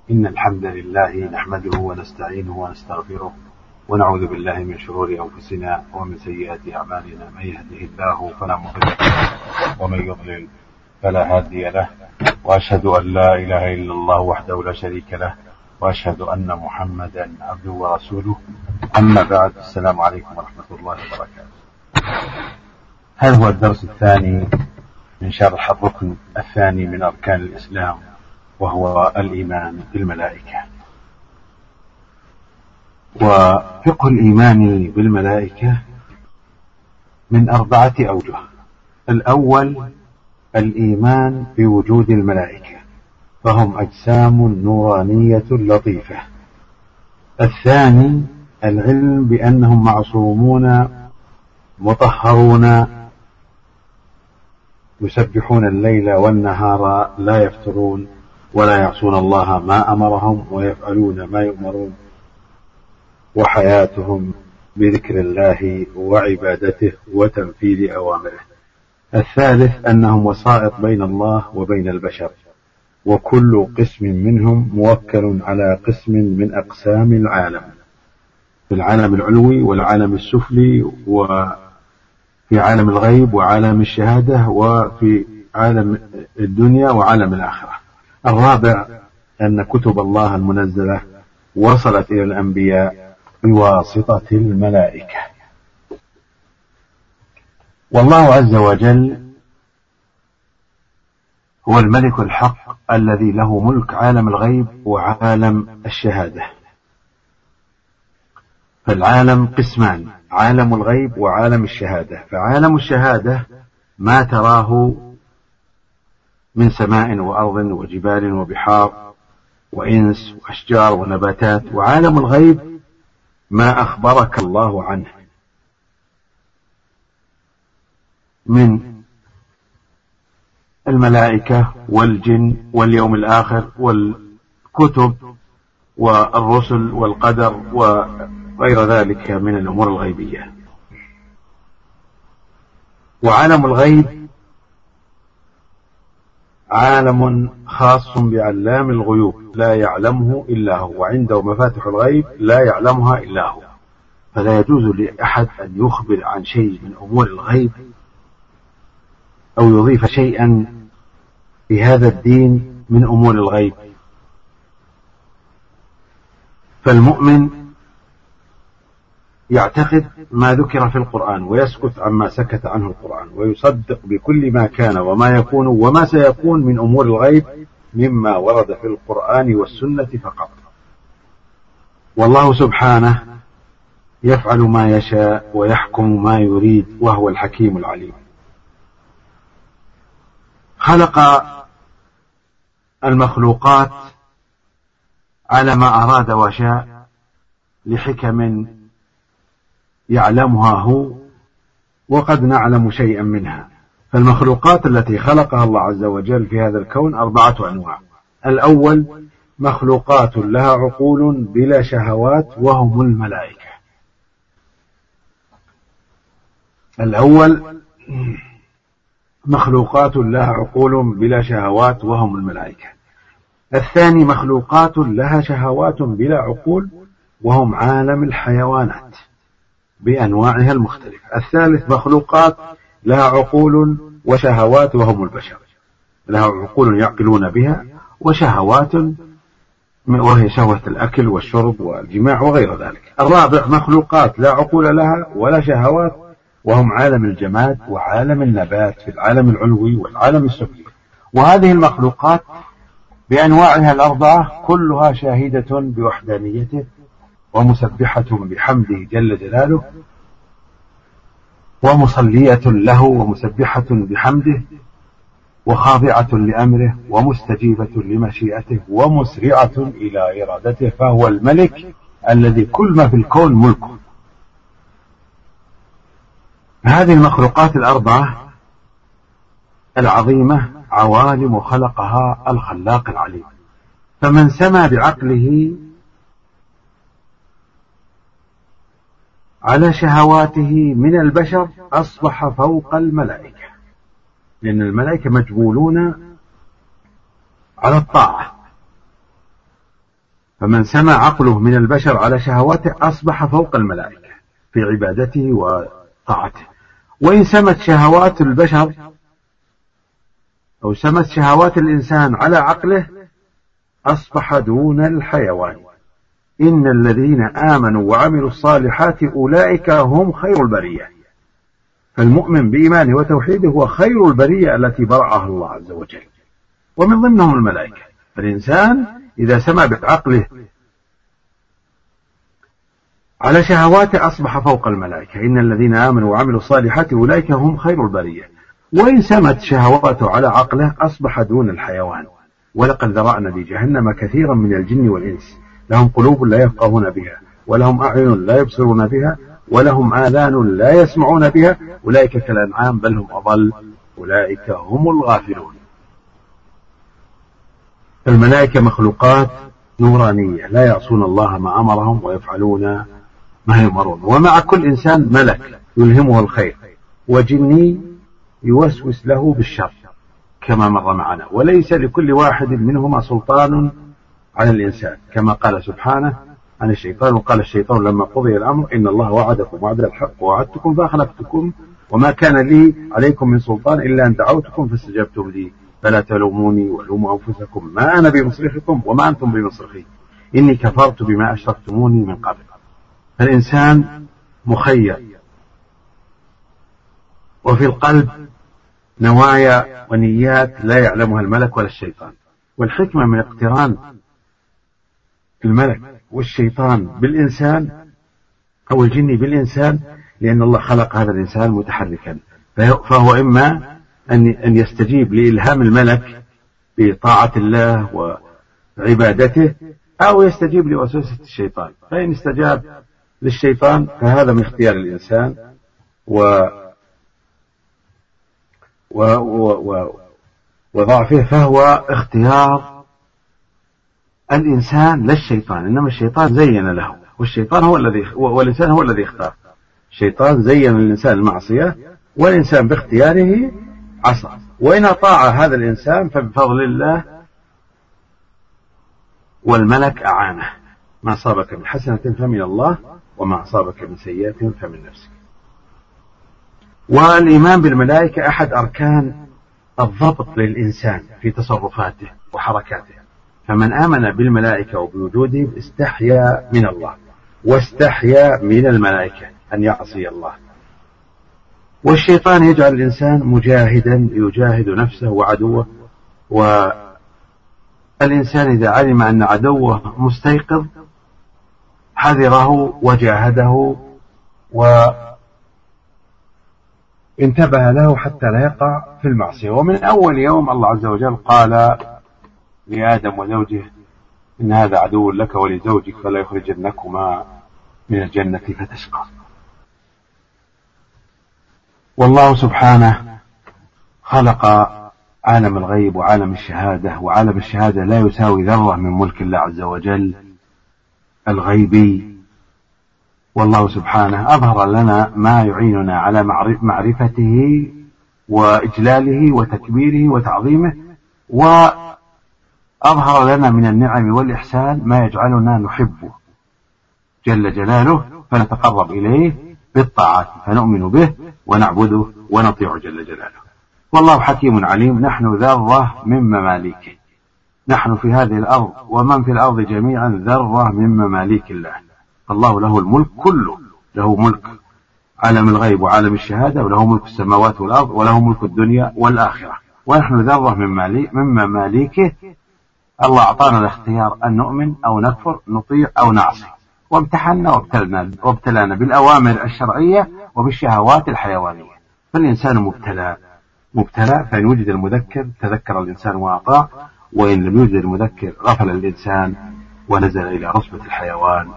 إن الحمد لله نحمده ونستعينه ونستغفره ونعوذ بالله من شرور أنفسنا ومن سيئات أعمالنا. من يهده الله فلا مضل له ومن يضلل فلا هادي له، وأشهد أن لا إله إلا الله وحده لا شريك له، وأشهد أن محمدا عبده ورسوله. أما بعد، السلام عليكم ورحمة الله وبركاته. هذا هو الدرس الثاني من شرح الركن الثاني من أركان الإسلام، وهو الإيمان بالملائكة. وفقه الإيمان بالملائكة من 4 أوجه. الأول الإيمان بوجود الملائكة، فهم أجسام نورانية لطيفة. الثاني العلم بأنهم معصومون مطهرون يسبحون الليل والنهار لا يفترون ولا يعصون الله ما أمرهم ويفعلون ما يؤمرون، وحياتهم بذكر الله وعبادته وتنفيذ أوامره. الثالث أنهم وسائط بين الله وبين البشر، وكل قسم منهم موكل على قسم من أقسام العالم، في العالم العلوي والعالم السفلي، وفي عالم الغيب وعالم الشهادة، وفي عالم الدنيا وعالم الآخرة. الرابع أن كتب الله المنزلة وصلت إلى الأنبياء بواسطة الملائكة. والله عز وجل هو الملك الحق الذي له ملك عالم الغيب وعالم الشهادة. فالعالم قسمان: عالم الغيب وعالم الشهادة. فعالم الشهادة ما تراه من سماء وأرض وجبال وبحار وإنس وأشجار ونباتات. وعالم الغيب ما أخبرك الله عنه من الملائكة والجن واليوم الآخر والكتب والرسل والقدر وغير ذلك من الأمور الغيبية. وعالم الغيب عالم خاص بعلام الغيوب لا يعلمه إلا هو، وعنده مفاتح الغيب لا يعلمها إلا هو. فلا يجوز لأحد أن يخبر عن شيء من أمور الغيب أو يضيف شيئا في هذا الدين من أمور الغيب. فالمؤمن يعتقد ما ذكر في القرآن ويسكت عما سكت عنه القرآن، ويصدق بكل ما كان وما يكون وما سيكون من أمور الغيب مما ورد في القرآن والسنة فقط. والله سبحانه يفعل ما يشاء ويحكم ما يريد، وهو الحكيم العليم. خلق المخلوقات على ما أراد وشاء لحكم يعلمها هو، وقد نعلم شيئا منها. فالمخلوقات التي خلقها الله عز وجل في هذا الكون 4 أنواع. الأول مخلوقات لها عقول بلا شهوات، وهم الملائكة. الأول مخلوقات لها عقول بلا شهوات، وهم الملائكة. الثاني مخلوقات لها شهوات بلا عقول، وهم عالم الحيوانات بأنواعها المختلفة. الثالث مخلوقات لها عقول وشهوات، وهم البشر، لها عقول يعقلون بها وشهوات، وهي شهوة الأكل والشرب والجماع وغير ذلك. الرابع مخلوقات لا عقول لها ولا شهوات، وهم عالم الجماد وعالم النبات في العالم العلوي والعالم السفلي. وهذه المخلوقات بأنواعها 4 كلها شاهدة بوحدانيته ومسبحة بحمده جل جلاله، ومصلية له ومسبحة بحمده، وخاضعة لأمره ومستجيبة لمشيئته ومسرعة إلى إرادته. فهو الملك الذي كل ما في الكون ملكه. هذه المخلوقات 4 العظيمة عوالم خلقها الخلاق العليم. فمن سمى بعقله على شهواته من البشر أصبح فوق الملائكة، لأن الملائكة مجبولون على الطاعة، فمن سمى عقله من البشر على شهواته أصبح فوق الملائكة في عبادته وطاعته. وإن سمت شهوات البشر أو سمت شهوات الإنسان على عقله أصبح دون الحيوان. إن الذين آمنوا وعملوا الصالحات أولئك هم خير البرية. فالمؤمن بإيمانه وتوحيده هو خير البرية التي برعها الله عز وجل، ومن ضمنهم الملائكة. فالإنسان إذا سمى بعقله على شهواته أصبح فوق الملائكة. إن الذين آمنوا وعملوا الصالحات أولئك هم خير البرية. وإن سمت شهواته على عقله أصبح دون الحيوان. ولقد ذرأنا لجهنم كثيرا من الجن والإنس لهم قلوب لا يفقهون بها ولهم أعين لا يبصرون بها ولهم آذان لا يسمعون بها أولئك كالأنعام بل هم أضل أولئك هم الغافلون. الملائكة مخلوقات نورانية لا يعصون الله ما أمرهم ويفعلون ما يؤمرون. ومع كل إنسان ملك يلهمه الخير وجني يوسوس له بالشر كما مر معنا. وليس لكل واحد منهما سلطان على الإنسان كما قال سبحانه عن الشيطان. وقال الشيطان لما قضي الأمر إن الله وعدكم وعد الحق ووعدتكم فأخلفتكم وما كان لي عليكم من سلطان إلا أن دعوتكم فاستجبتم لي فلا تلوموني ولوموا أنفسكم ما أنا بمصرخكم وما أنتم بمصرخي إني كفرت بما أشركتموني من قبل. فالإنسان مخير، وفي القلب نوايا ونيات لا يعلمها الملك ولا الشيطان. والحكمة من اقتران الملك والشيطان بالإنسان أو الجن بالإنسان لأن الله خلق هذا الإنسان متحركا، فهو إما أن يستجيب لإلهام الملك بطاعة الله وعبادته أو يستجيب لوسوسة الشيطان. فإن استجاب للشيطان فهذا من اختيار الإنسان وضعفه، فهو اختيار الإنسان للشيطان. إنما الشيطان زين له، والإنسان هو الذي اختار. الشيطان زين للإنسان المعصية والإنسان باختياره عصى. وإن أطاع هذا الإنسان فبفضل الله والملك أعانه. ما أصابك من حسنة فمن الله وما أصابك من سيئة فمن نفسك. والإيمان بالملائكة أحد أركان الضبط للإنسان في تصرفاته وحركاته. فمن آمن بالملائكة وبوجودهم استحيا من الله واستحيا من الملائكة أن يعصي الله. والشيطان يجعل الإنسان مجاهدا يجاهد نفسه وعدوه. والإنسان إذا علم أن عدوه مستيقظ حذره وجاهده وانتبه له حتى لا يقع في المعصية. ومن أول يوم الله عز وجل قال لآدم وزوجه إن هذا عدو لك ولزوجك فلا يخرجنكما من الجنة فتشقى. والله سبحانه خلق عالم الغيب وعالم الشهادة، وعالم الشهادة لا يساوي ذرة من ملك الله عز وجل الغيبي. والله سبحانه أظهر لنا ما يعيننا على معرفته وإجلاله وتكبيره وتعظيمه، وأظهر لنا من النعم والإحسان ما يجعلنا نحبه جل جلاله فنتقرب إليه بالطاعات، فنؤمن به ونعبده ونطيع جل جلاله. والله حكيم عليم. نحن ذرة من مماليكه، نحن في هذه الأرض ومن في الأرض جميعا ذرة من مماليك الله. الله له الملك كله، له ملك عالم الغيب وعالم الشهادة، وله ملك السماوات والأرض، وله ملك الدنيا والآخرة، ونحن ذرة من مماليكه. الله أعطانا الاختيار أن نؤمن أو نكفر، نطيع أو نعصي، وامتحنا وابتلانا بالأوامر الشرعية وبالشهوات الحيوانية. فالإنسان مبتلى، فإن وجد المذكر تذكر الإنسان وأطاع، وإن لم يوجد المذكر غفل الإنسان ونزل إلى رتبة الحيوان.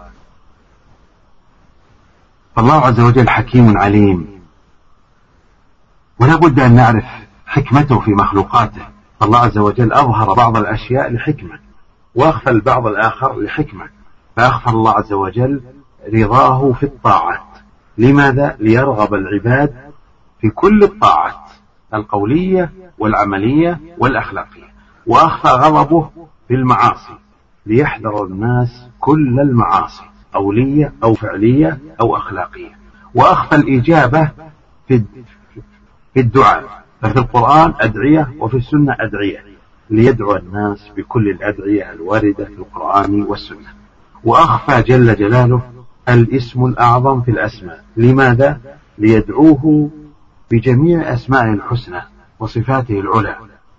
فالله عز وجل حكيم عليم، ولا بد أن نعرف حكمته في مخلوقاته. فالله عز وجل أظهر بعض الأشياء لحكمة وأخفى البعض الآخر لحكمة. فأخفى الله عز وجل رضاه في الطاعات. لماذا؟ ليرغب العباد في كل الطاعات القولية والعملية والأخلاقية، وأخفى غضبه في المعاصي ليحذر الناس كل المعاصي قولية أو فعلية أو أخلاقية. وأخفى الإجابة في الدعاء، ففي القرآن أدعية وفي السنة أدعية، ليدعو الناس بكل الأدعية الواردة في القرآن والسنة. وأخفى جل جلاله الاسم الأعظم في الأسماء. لماذا؟ ليدعوه بجميع أسمائه الحسنى وصفاته العلى.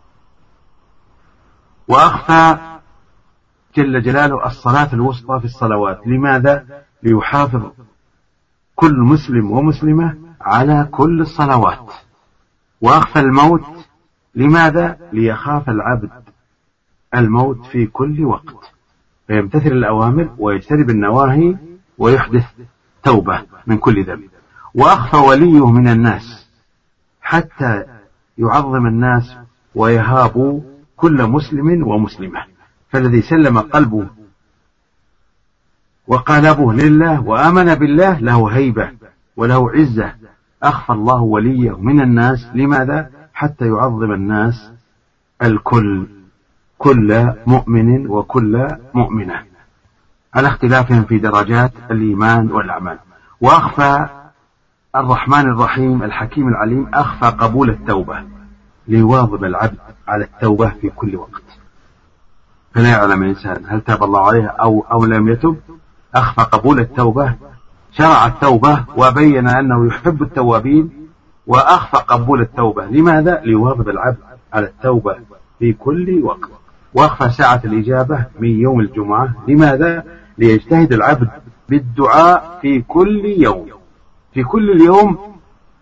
وأخفى جل جلاله الصلاة الوسطى في الصلوات. لماذا؟ ليحافظ كل مسلم ومسلمة على كل الصلوات. وأخفى الموت. لماذا؟ ليخاف العبد الموت في كل وقت، فيمتثل الأوامر ويجتنب النواهي ويحدث توبة من كل ذنب. وأخفى وليه من الناس حتى يعظم الناس ويهابوا كل مسلم ومسلمة، فالذي سلم قلبه وقالبه لله وآمن بالله له هيبة وله عزة. أخفى الله وليه من الناس. لماذا؟ حتى يعظم الناس الكل، كل مؤمن وكل مؤمنة، على اختلافهم في درجات الإيمان والأعمال. وأخفى الرحمن الرحيم الحكيم العليم، أخفى قبول التوبة، ليواظب العبد على التوبة في كل وقت، فلا يعلم الإنسان هل تاب الله عليه أو لم يتب. أخفى قبول التوبة، شرع التوبة وبين أنه يحب التوابين، وأخفى قبول التوبة. لماذا؟ ليواظب العبد على التوبة في كل وقت. وأخفى ساعة الإجابة من يوم الجمعة. لماذا؟ ليجتهد العبد بالدعاء في كل يوم، في كل اليوم.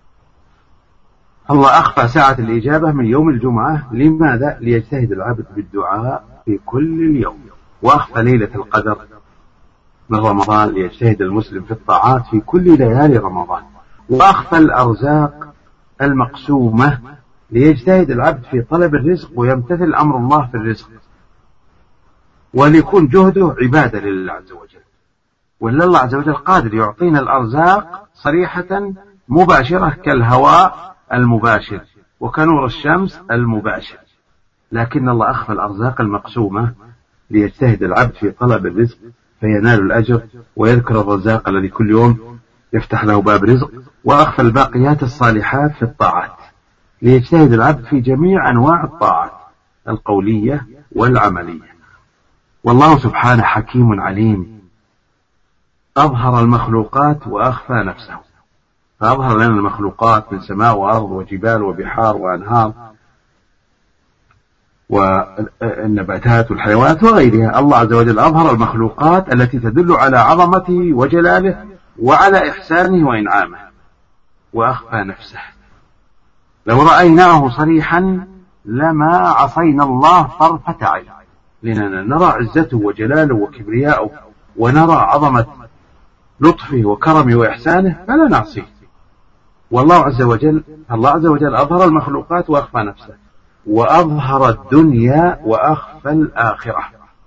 الله أخفى ساعة الإجابة من يوم الجمعة. لماذا؟ ليجتهد العبد بالدعاء في كل اليوم. وأخفى ليلة القدر من رمضان، ليجتهد المسلم في الطاعات في كل ليالي رمضان. وأخفى الأرزاق المقسومة، ليجتهد العبد في طلب الرزق ويمتثل أمر الله في الرزق، وليكون جهده عبادة لله عز وجل. ولا الله عز وجل قادر يعطينا الأرزاق صريحة مباشرة كالهواء المباشر وكنور الشمس المباشر، لكن الله أخفى الأرزاق المقسومة ليجتهد العبد في طلب الرزق فينال الأجر ويذكر الرزاق الذي كل يوم يفتح له باب رزق. وأخفى الباقيات الصالحات في الطاعات، ليجتهد العبد في جميع أنواع الطاعات القولية والعملية. والله سبحانه حكيم عليم، أظهر المخلوقات وأخفى نفسه، فأظهر لنا المخلوقات من سماء وأرض وجبال وبحار وأنهار والنباتات والحيوانات وغيرها. الله عز وجل أظهر المخلوقات التي تدل على عظمته وجلاله وعلى إحسانه وإنعامه، وأخفى نفسه. لو رأيناه صريحا لما عصينا الله طرفة عين، لأننا نرى عزته وجلاله وكبرياءه ونرى عظمة لطفه وكرمه وإحسانه فلا نعصيه. والله عز وجل أظهر المخلوقات وأخفى نفسه، وأظهر الدنيا وأخفى الآخرة،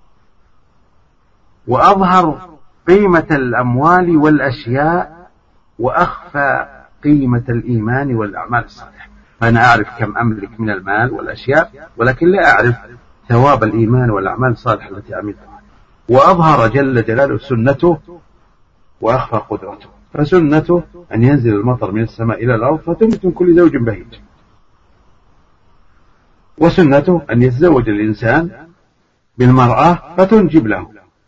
وأظهر قيمة الأموال والأشياء وأخفى قيمة الإيمان والأعمال الصالحة. فأنا أعرف كم أملك من المال والأشياء، ولكن لا أعرف ثواب الإيمان والأعمال الصالحة التي عملتها. وأظهر جل جلاله سنته وأخفى قدرته، فسنته أن ينزل المطر من السماء إلى الأرض فتنبت من كل زوج بهيج، وسنته أن يتزوج الإنسان بالمرأة فتنجب له،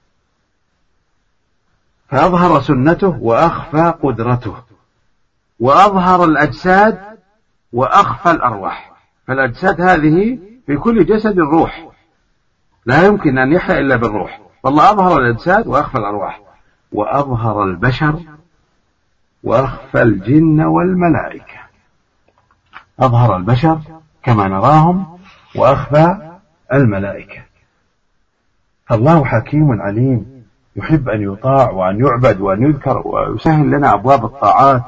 فأظهر سنته وأخفى قدرته. وأظهر الأجساد وأخفى الأرواح، فالأجساد هذه في كل جسد روح، لا يمكن أن يحيا إلا بالروح، فالله أظهر الأجساد وأخفى الأرواح. وأظهر البشر وأخفى الجن والملائكة، أظهر البشر كما نراهم وأخفى الملائكة. الله حكيم عليم، يحب أن يطاع وأن يعبد وأن يذكر ويسهل لنا أبواب الطاعات.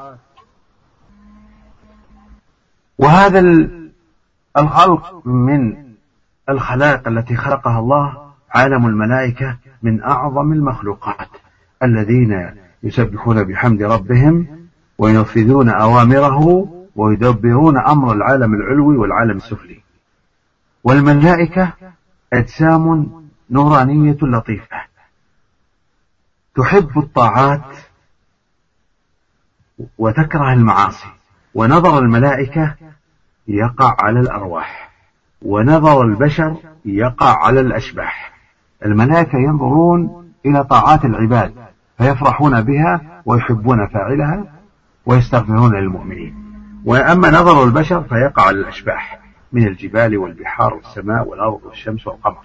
وهذا الخلق من الخلائق التي خلقها الله، عالم الملائكة من أعظم المخلوقات الذين يسبحون بحمد ربهم وينفذون أوامره ويدبرون أمر العالم العلوي والعالم السفلي. والملائكة أجسام نورانية لطيفة تحب الطاعات وتكره المعاصي. ونظر الملائكة يقع على الأرواح، ونظر البشر يقع على الأشباح. الملائكة ينظرون إلى طاعات العباد فيفرحون بها ويحبون فاعلها ويستغفرون للمؤمنين، وأما نظر البشر فيقع على الأشباح من الجبال والبحار والسماء والأرض والشمس والقمر.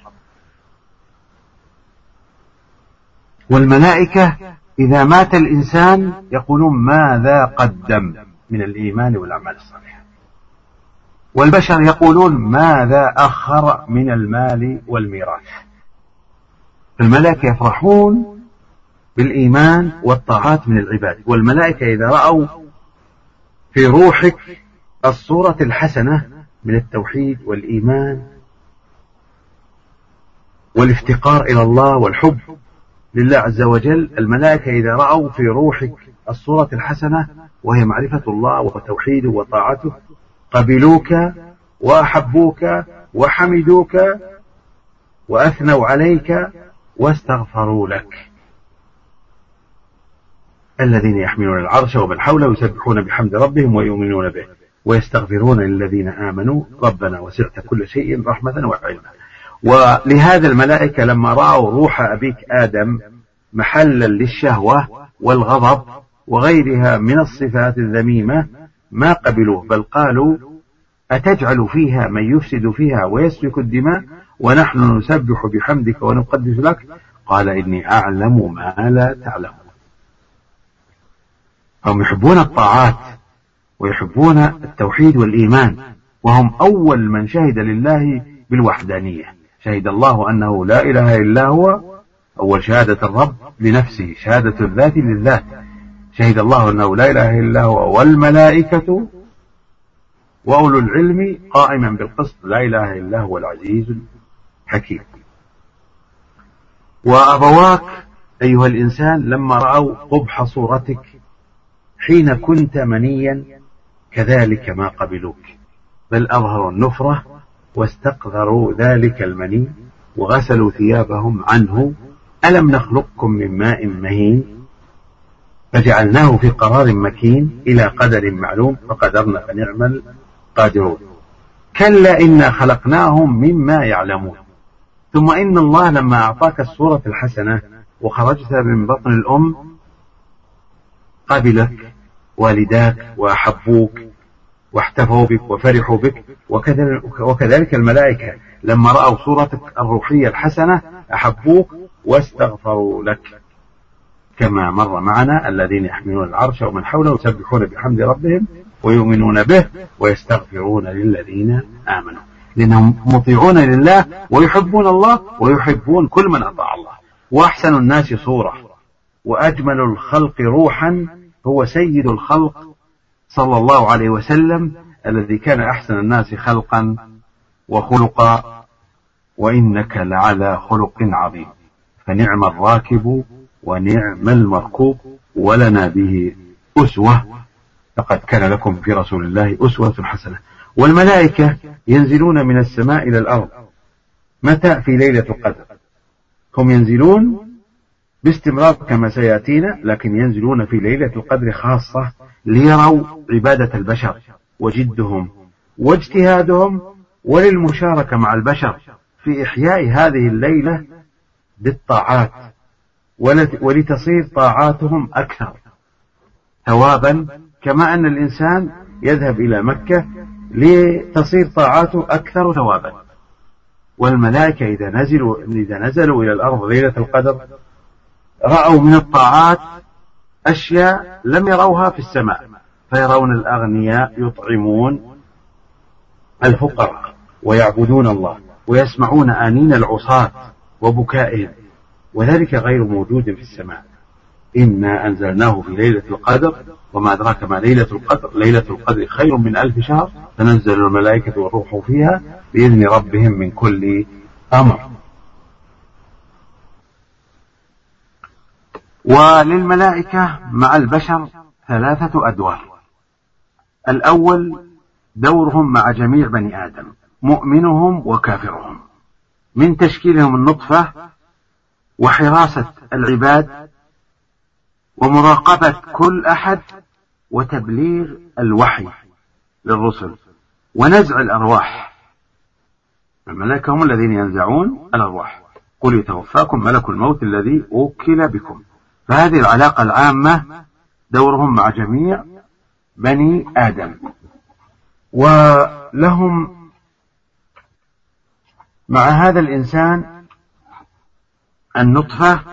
والملائكة إذا مات الإنسان يقولون ماذا قدم من الإيمان والأعمال الصالحة، والبشر يقولون ماذا أخر من المال والميراث. الملائكة يفرحون بالإيمان والطاعات من العباد. والملائكة إذا رأوا في روحك الصورة الحسنة من التوحيد والإيمان والافتقار إلى الله والحب لله عز وجل، الملائكة إذا رأوا في روحك الصورة الحسنة وهي معرفة الله وتوحيده وطاعته قبلوك وأحبوك وحمدوك وأثنوا عليك واستغفروا لك. الذين يحملون العرش ومن حوله يسبحون بحمد ربهم ويؤمنون به ويستغفرون للذين آمنوا ربنا وسعت كل شيء رحمة وعلما. ولهذا الملائكة لما رأوا روح أبيك آدم محلا للشهوة والغضب وغيرها من الصفات الذميمة ما قبلوه، بل قالوا أتجعل فيها من يفسد فيها ويسفك الدماء ونحن نسبح بحمدك ونقدس لك قال إني أعلم ما لا تعلمون. هم يحبون الطاعات ويحبون التوحيد والإيمان، وهم أول من شهد لله بالوحدانية. شهد الله أنه لا إله إلا هو، أول شهادة الرب لنفسه، شهادة الذات للذات. شهد الله أنه لا إله إلا هو والملائكة وأولو العلم قائما بالقسط لا إله إلا هو العزيز الحكيم. وأبواك أيها الإنسان لما رأوا قبح صورتك حين كنت منيا كذلك ما قبلوك، بل أظهروا النفرة واستقذروا ذلك المني وغسلوا ثيابهم عنه. ألم نخلقكم من ماء مهين فجعلناه في قرار مكين إلى قدر معلوم فقدرنا فنعم القادرون. كلا إنا خلقناهم مما يعلمون. ثم إن الله لما أعطاك الصورة الحسنة وخرجت من بطن الأم قبلك والداك وأحبوك واحتفوا بك وفرحوا بك، وكذلك الملائكة لما رأوا صورتك الروحية الحسنة أحبوك واستغفروا لك، كما مر معنا الذين يحملون العرش ومن حوله يسبحون بحمد ربهم ويؤمنون به ويستغفرون للذين آمنوا، لأنهم مطيعون لله ويحبون الله ويحبون كل من أطاع الله. وأحسن الناس صورة وأجمل الخلق روحا هو سيد الخلق صلى الله عليه وسلم الذي كان أحسن الناس خلقا وخلقا وإنك لعلى خلق عظيم. فنعم الراكب ونعم المركوب ولنا به أسوة، لقد كان لكم في رسول الله أسوة حسنة. والملائكة ينزلون من السماء إلى الأرض متى؟ في ليلة القدر. هم ينزلون باستمرار كما سيأتينا، لكن ينزلون في ليلة القدر خاصة ليروا عبادة البشر وجدهم واجتهادهم، وللمشاركة مع البشر في إحياء هذه الليلة بالطاعات، ولتصير طاعاتهم أكثر ثوابا، كما أن الإنسان يذهب إلى مكة لتصير طاعاته أكثر ثوابا. والملائكة إذا نزلوا إلى الأرض ليلة القدر رأوا من الطاعات أشياء لم يروها في السماء، فيرون الأغنياء يطعمون الفقراء ويعبدون الله، ويسمعون آنين العصاة وبكائهم، وذلك غير موجود في السماء. إنا أنزلناه في ليلة القدر وما أدراك ما ليلة القدر، ليلة القدر خير من 1000 شهر، تنزل الملائكة والروح فيها بإذن ربهم من كل أمر. وللملائكة مع البشر 3 أدوار. الأول دورهم مع جميع بني آدم، مؤمنهم وكافرهم، من تشكيلهم النطفة وحراسة العباد ومراقبة كل أحد وتبليغ الوحي للرسل ونزع الأرواح. الملائكة هم الذين ينزعون الأرواح، قل يتوفاكم ملك الموت الذي وكل بكم. فهذه العلاقة العامة دورهم مع جميع بني آدم، ولهم مع هذا الإنسان النطفة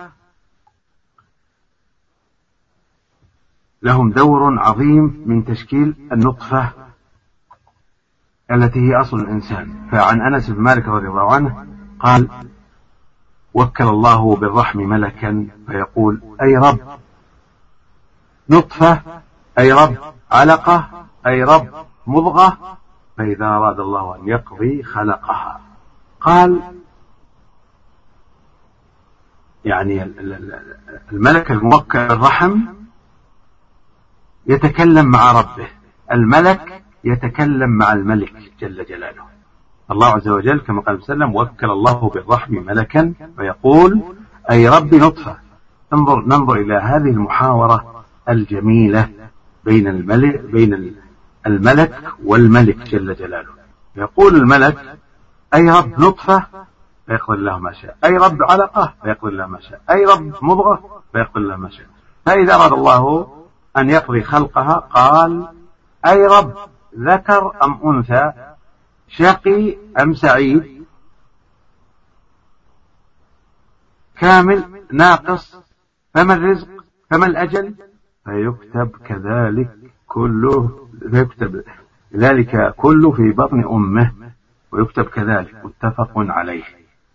لهم دور عظيم من تشكيل النطفة التي هي أصل الإنسان. فعن أنس بن مالك رضي الله عنه قال: وكل الله بالرحم ملكا فيقول: أي رب نطفة، أي رب علقة، أي رب مضغة، فإذا أراد الله أن يقضي خلقها. قال يعني الملك الموكل بالرحم يتكلم مع ربه، الملك يتكلم مع الملك جل جلاله. الله عز وجل كما قال وسلم: وكل الله بالرحم ملكا فيقول: أي رب نطفة. ننظر إلى هذه المحاورة الجميلة بين الملك والملك جل جلاله. يقول الملك: أي رب نطفة، فيقضي الله ما شاء، أي رب علقة، فيقضي الله ما شاء، أي رب مضغة، فيقضي الله ما شاء. فإذا أراد الله أن يقضي خلقها قال: أي رب ذكر أم أنثى، شقي أم سعيد، كامل ناقص، فما الرزق، فما الأجل، فيكتب كذلك كله، فيكتب ذلك كله في بطن أمه ويكتب كذلك. متفق عليه.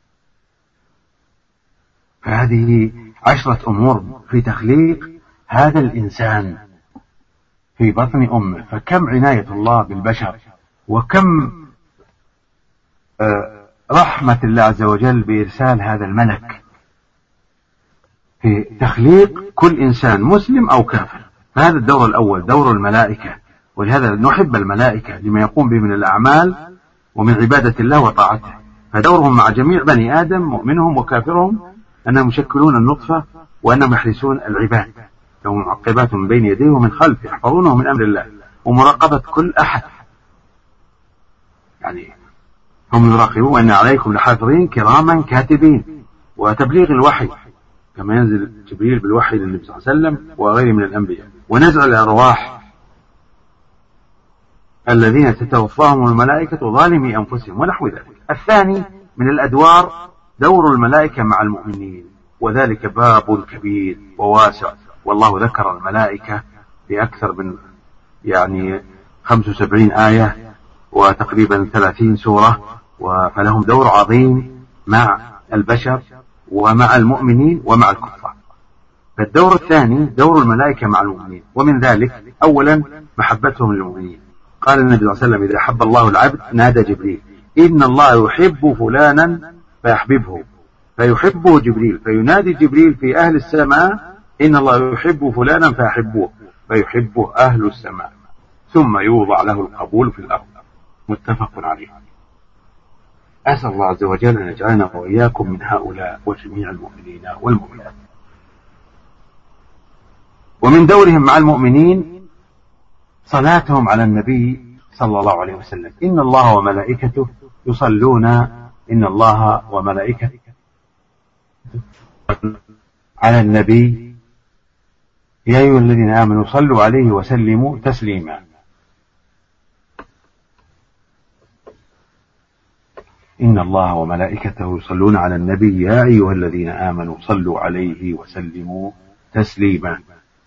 فهذه 10 أمور في تخليق هذا الإنسان في بطن أمه. فكم عناية الله بالبشر، وكم رحمة الله عز وجل بإرسال هذا الملك في تخليق كل إنسان مسلم أو كافر. فهذا الدور الأول دور الملائكة، ولهذا نحب الملائكة لما يقوم به من الأعمال ومن عبادة الله وطاعته. فدورهم مع جميع بني آدم مؤمنهم وكافرهم أنهم يشكلون النطفة، وأنهم يحرسون العباد، لهم معقبات من بين يديه ومن خلفه يحفظونه من أمر الله، ومراقبة كل أحد. يعني هم يراقبون: وإن عليكم لحافظين كراما كاتبين، وتبليغ الوحي كما ينزل جبريل بالوحي للنبي صلى الله عليه وسلم وغيره من الأنبياء، ونزع الأرواح الذين تتوفاهم الملائكة ظالمي أنفسهم ونحو ذلك. الثاني من الأدوار دور الملائكة مع المؤمنين، وذلك باب كبير وواسع، والله ذكر الملائكة في أكثر من 75 آية وتقريبا 30 سورة، فلهم دور عظيم مع البشر ومع المؤمنين ومع الكفار. فالدور الثاني دور الملائكة مع المؤمنين، ومن ذلك أولا محبتهم للمؤمنين. قال النبي صلى الله عليه وسلم: إذا أحب الله العبد نادى جبريل: إن الله يحب فلانا فيحببه، فيحبه جبريل، فينادي جبريل في أهل السماء: إن الله يحب فلانا فيحبوه، فيحبه أهل السماء، ثم يوضع له القبول في الأرض. متفق عليه. أسأل الله عز وجل أن يجعلنا وإياكم من هؤلاء وجميع المؤمنين والمؤمنات. ومن دورهم مع المؤمنين صلاتهم على النبي صلى الله عليه وسلم: إن الله وملائكته يصلون، إن الله وملائكته على النبي يا أيها الذين آمنوا صلوا عليه وسلموا تسليما. إن الله وملائكته يصلون على النبي يا أيها الذين آمنوا صلوا عليه وسلموا تسليما.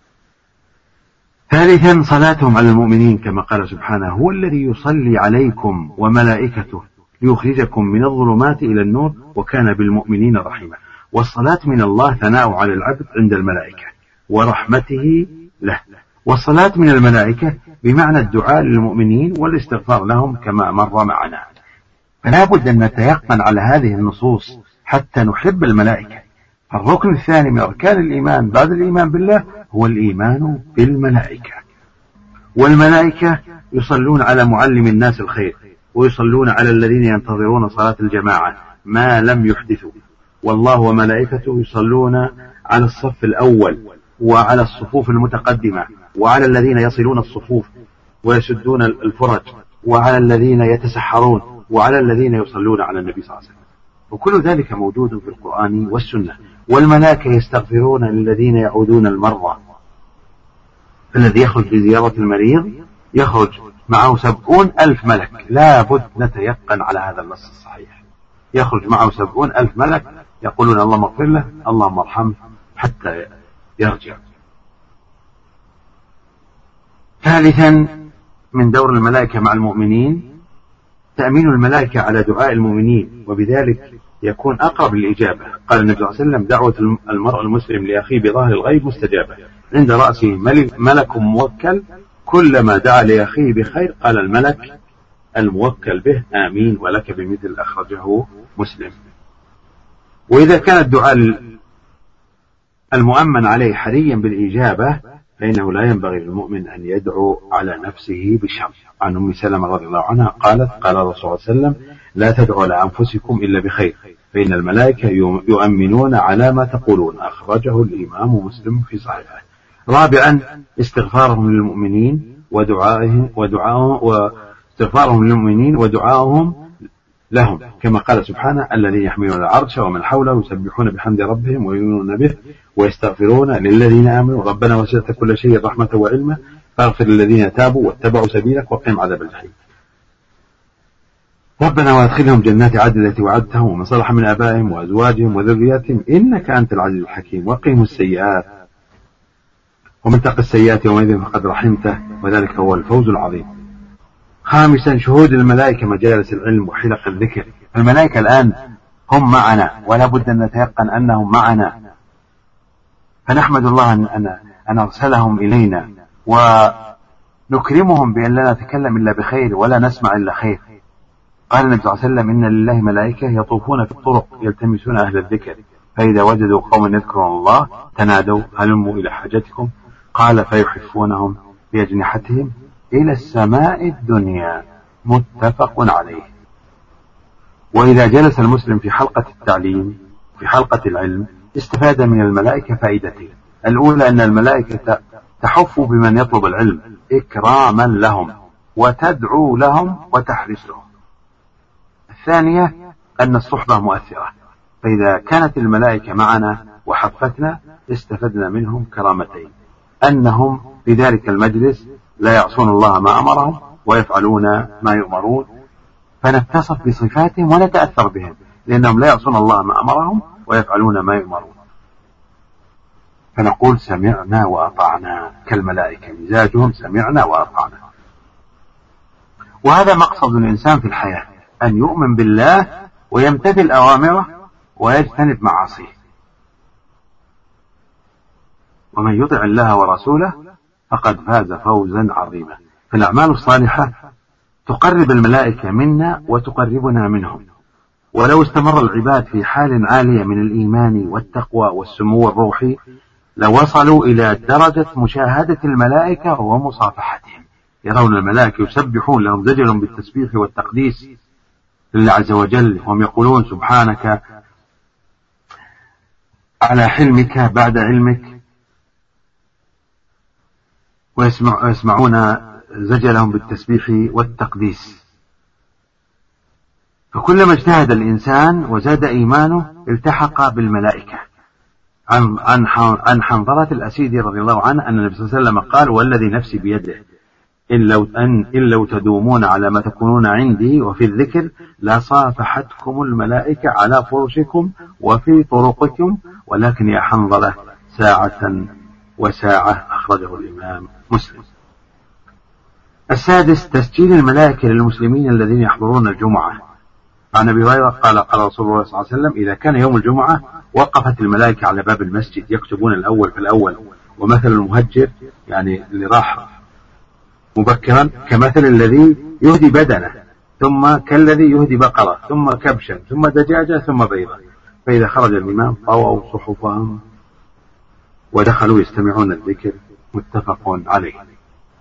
ثالثا صلاتهم على المؤمنين كما قال سبحانه: هو الذي يصلي عليكم وملائكته ليخرجكم من الظلمات إلى النور وكان بالمؤمنين رحيما. والصلاة من الله ثناء على العبد عند الملائكة ورحمته له، والصلاة من الملائكة بمعنى الدعاء للمؤمنين والاستغفار لهم كما مر معنا. فلا بد أن نتيقن على هذه النصوص حتى نحب الملائكة. الركن الثاني من أركان الإيمان بعد الإيمان بالله هو الإيمان بالملائكة. والملائكة يصلون على معلم الناس الخير، ويصلون على الذين ينتظرون صلاة الجماعة، ما لم يحدثوا. والله وملائكته يصلون على الصف الأول وعلى الصفوف المتقدمة وعلى الذين يصلون الصفوف ويسدون الفرج وعلى الذين يتسحرون وعلى الذين يصلون على النبي صلى الله عليه وسلم. وكل ذلك موجود في القرآن والسنة. والملائكة يستغفرون للذين يعودون المرضى. الذي يخرج لزيارة المريض يخرج معه 70,000 ملك، لا بد نتيقن على هذا النص الصحيح. يخرج معه 70,000 ملك يقولون اللهم اغفر له اللهم ارحمه حتى يرجع. ثالثا من دور الملائكة مع المؤمنين تأمين الملائكة على دعاء المؤمنين، وبذلك يكون أقرب للإجابة. قال النبي صلى الله عليه وسلم: دعوة المرء المسلم لأخيه بظاهر الغيب مستجابة، عند رأسه ملك موكل، كلما دعا لأخيه بخير قال الملك الموكل به آمين ولك بمثل. أخرجه مسلم. وإذا كان الدعاء المؤمن عليه حريا بالإجابة فإنه لا ينبغي للمؤمن أن يدعو على نفسه بالشر. عن أم سلمة رضي الله عنها قالت: قال الرسول صلى الله عليه وسلم: لا تدعوا لأنفسكم إلا بخير فإن الملائكة يؤمنون على ما تقولون. أخرجه الإمام مسلم في صحيحه. رابعا استغفارهم للمؤمنين ودعاءهم لهم، كما قال سبحانه: الذين يحملون العرش ومن حوله يسبحون بحمد ربهم ويؤمنون به ويستغفرون للذين آمنوا ربنا وسعت كل شيء رحمة وعلما فاغفر للذين تابوا واتبعوا سبيلك وقهم عذاب الجحيم. ربنا وادخلهم جنات عدن التي وعدتهم ومن صلح من آبائهم وأزواجهم وذرياتهم إنك أنت العزيز الحكيم وقهم السيئات ومن تق السيئات يومئذ فقد رحمته وذلك هو الفوز العظيم. خامسا شهود الملائكة مجالس العلم وحلق الذكر. الملائكة الآن هم معنا ولا بد أن نتيقن أنهم معنا، فنحمد الله أن أرسلهم إلينا ونكرمهم بأن لا نتكلم إلا بخير ولا نسمع إلا خير. قال النبي صلى الله عليه وسلم: إن لله ملائكة يطوفون في الطرق يلتمسون أهل الذكر فإذا وجدوا قوما يذكرون الله تنادوا هلموا إلى حاجتكم. قال: فيحفونهم بأجنحتهم إلى السماء الدنيا. متفق عليه. وإذا جلس المسلم في حلقة التعليم في حلقة العلم استفاد من الملائكة فائدتين. الأولى أن الملائكة تحف بمن يطلب العلم إكراما لهم وتدعو لهم وتحرسهم. الثانية أن الصحبة مؤثرة، فإذا كانت الملائكة معنا وحفتنا استفدنا منهم كرامتين: أنهم في ذلك المجلس لا يعصون الله ما أمرهم ويفعلون ما يؤمرون، فنتصف بصفاتهم ونتأثر بهم لأنهم لا يعصون الله ما أمرهم ويفعلون ما يؤمرون، فنقول سمعنا وأطعنا كالملائكة، مزاجهم سمعنا وأطعنا. وهذا مقصد الإنسان في الحياة، أن يؤمن بالله ويمتثل أوامره ويجتنب معاصيه. ومن يطع الله ورسوله فقد فاز فوزا عظيما. فالأعمال الصالحة تقرب الملائكة منا وتقربنا منهم. ولو استمر العباد في حال عالية من الإيمان والتقوى والسمو الروحي لوصلوا إلى درجة مشاهدة الملائكة ومصافحتهم. يرون الملائكة يسبحون لهم زجر بالتسبيح والتقديس لله عز وجل، وهم يقولون سبحانك على حلمك بعد علمك، ويسمعون زجلهم بالتسبيح والتقديس. فكلما اجتهد الإنسان وزاد إيمانه التحق بالملائكة. عن حنظلة الأسيدي رضي الله عنه أن النبي صلى الله عليه وسلم قال: والذي نفسي بيده إن لو تدومون على ما تكونون عندي وفي الذكر لصافحتكم الملائكة على فرشكم وفي طرقكم، ولكن يا حنظلة ساعة وساعة. أخرجه الإمام مسلم. السادس تسجيل الملائكة للمسلمين الذين يحضرون الجمعة. عن أبي هريرة قال رسول الله صلى الله عليه وسلم: إذا كان يوم الجمعة وقفت الملائكة على باب المسجد يكتبون الأول في الأول، ومثل المهجر يعني اللي راح مبكرا كمثل الذي يهدي بدنه، ثم كالذي يهدي بقرة، ثم كبشا، ثم دجاجة، ثم بيضة، فإذا خرج الإمام طووا صحفهم ودخلوا يستمعون الذكر. متفق عليه.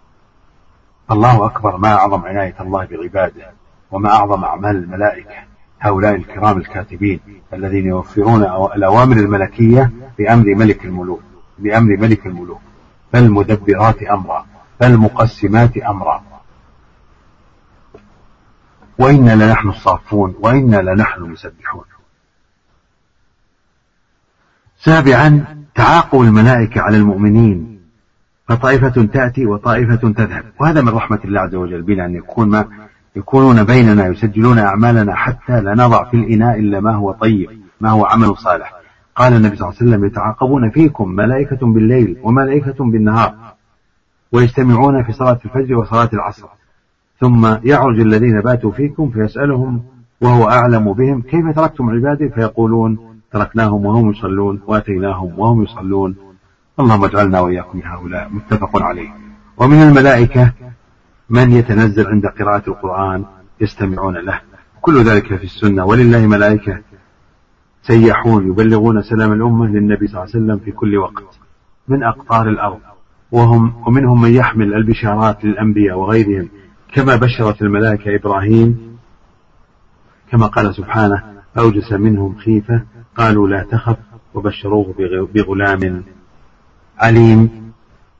الله أكبر، ما أعظم عناية الله بعباده وما أعظم أعمال الملائكة. هؤلاء الكرام الكاتبين الذين يوفرون الأوامر الملكية بأمر ملك الملوك فالمدبرات أمرا فالمقسمات أمرا، وإنا لنحن الصافون وإنا لنحن المسبحون. سابعا تعاقب الملائكة على المؤمنين، فطائفة تأتي وطائفة تذهب، وهذا من رحمة الله عز وجل بنا أن يكونون بيننا يسجلون أعمالنا حتى لا نضع في الإناء إلا ما هو طيب، ما هو عمل صالح. قال النبي صلى الله عليه وسلم: يتعاقبون فيكم ملائكة بالليل وملائكة بالنهار، ويجتمعون في صلاة الفجر وصلاة العصر، ثم يعرج الذين باتوا فيكم فيسألهم وهو أعلم بهم: كيف تركتم عبادي؟ فيقولون: تركناهم وهم يصلون وأتيناهم وهم يصلون. اللهم اجعلنا وإياكم من هؤلاء. متفق عليه. ومن الملائكة من يتنزل عند قراءة القرآن يستمعون له، كل ذلك في السنة. ولله ملائكة سيحون يبلغون سلام الأمة للنبي صلى الله عليه وسلم في كل وقت من أقطار الأرض، ومنهم من يحمل البشارات للأنبياء وغيرهم، كما بشرت الملائكة إبراهيم، كما قال سبحانه: أوجس منهم خيفة قالوا لا تخف وبشروه بغلام عليم.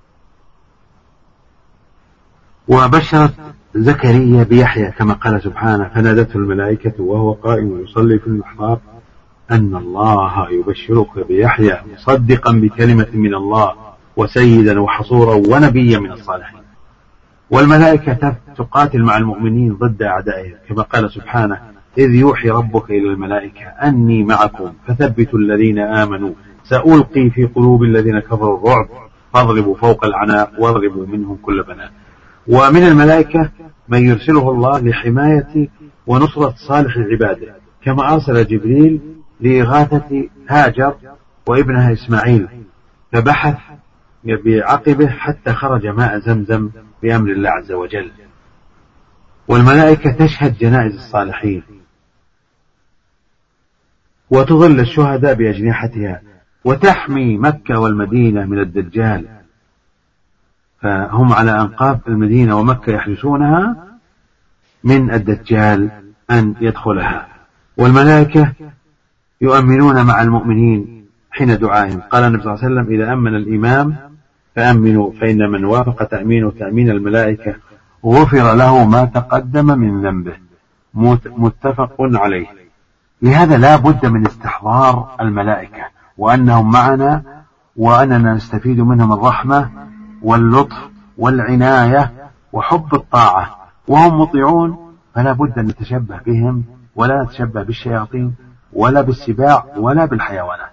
وبشرت زكريا بيحيى كما قال سبحانه: فنادته الملائكة وهو قائم يصلي في المحراب أن الله يبشرك بيحيى مصدقا بكلمة من الله وسيدا وحصورا ونبيا من الصالحين. والملائكة تقاتل مع المؤمنين ضد أعدائهم، كما قال سبحانه: إذ يوحي ربك إلى الملائكة أني معكم فثبتوا الذين آمنوا سألقي في قلوب الذين كفروا الرعب فاضربوا فوق العناق واضربوا منهم كل بنان. ومن الملائكة من يرسله الله لحماية ونصرة صالح عباده، كما أرسل جبريل لإغاثة هاجر وابنها إسماعيل، فبحث بعقبه حتى خرج ماء زمزم بأمر الله عز وجل. والملائكة تشهد جنائز الصالحين وتظل الشهداء بأجنحتها، وتحمي مكة والمدينة من الدجال، فهم على أنقاض المدينة ومكة يحرسونها من الدجال أن يدخلها. والملائكة يؤمنون مع المؤمنين حين دعائهم. قال النبي صلى الله عليه وسلم: إذا أمن الإمام فأمنوا، فإن من وافق تأمين تأمين الملائكة غفر له ما تقدم من ذنبه. متفق عليه. لهذا لا بد من استحضار الملائكة وأنهم معنا، وأننا نستفيد منهم الرحمة واللطف والعناية وحب الطاعة، وهم مطيعون، فلا بد أن نتشبه بهم ولا نتشبه بالشياطين ولا بالسباع ولا بالحيوانات.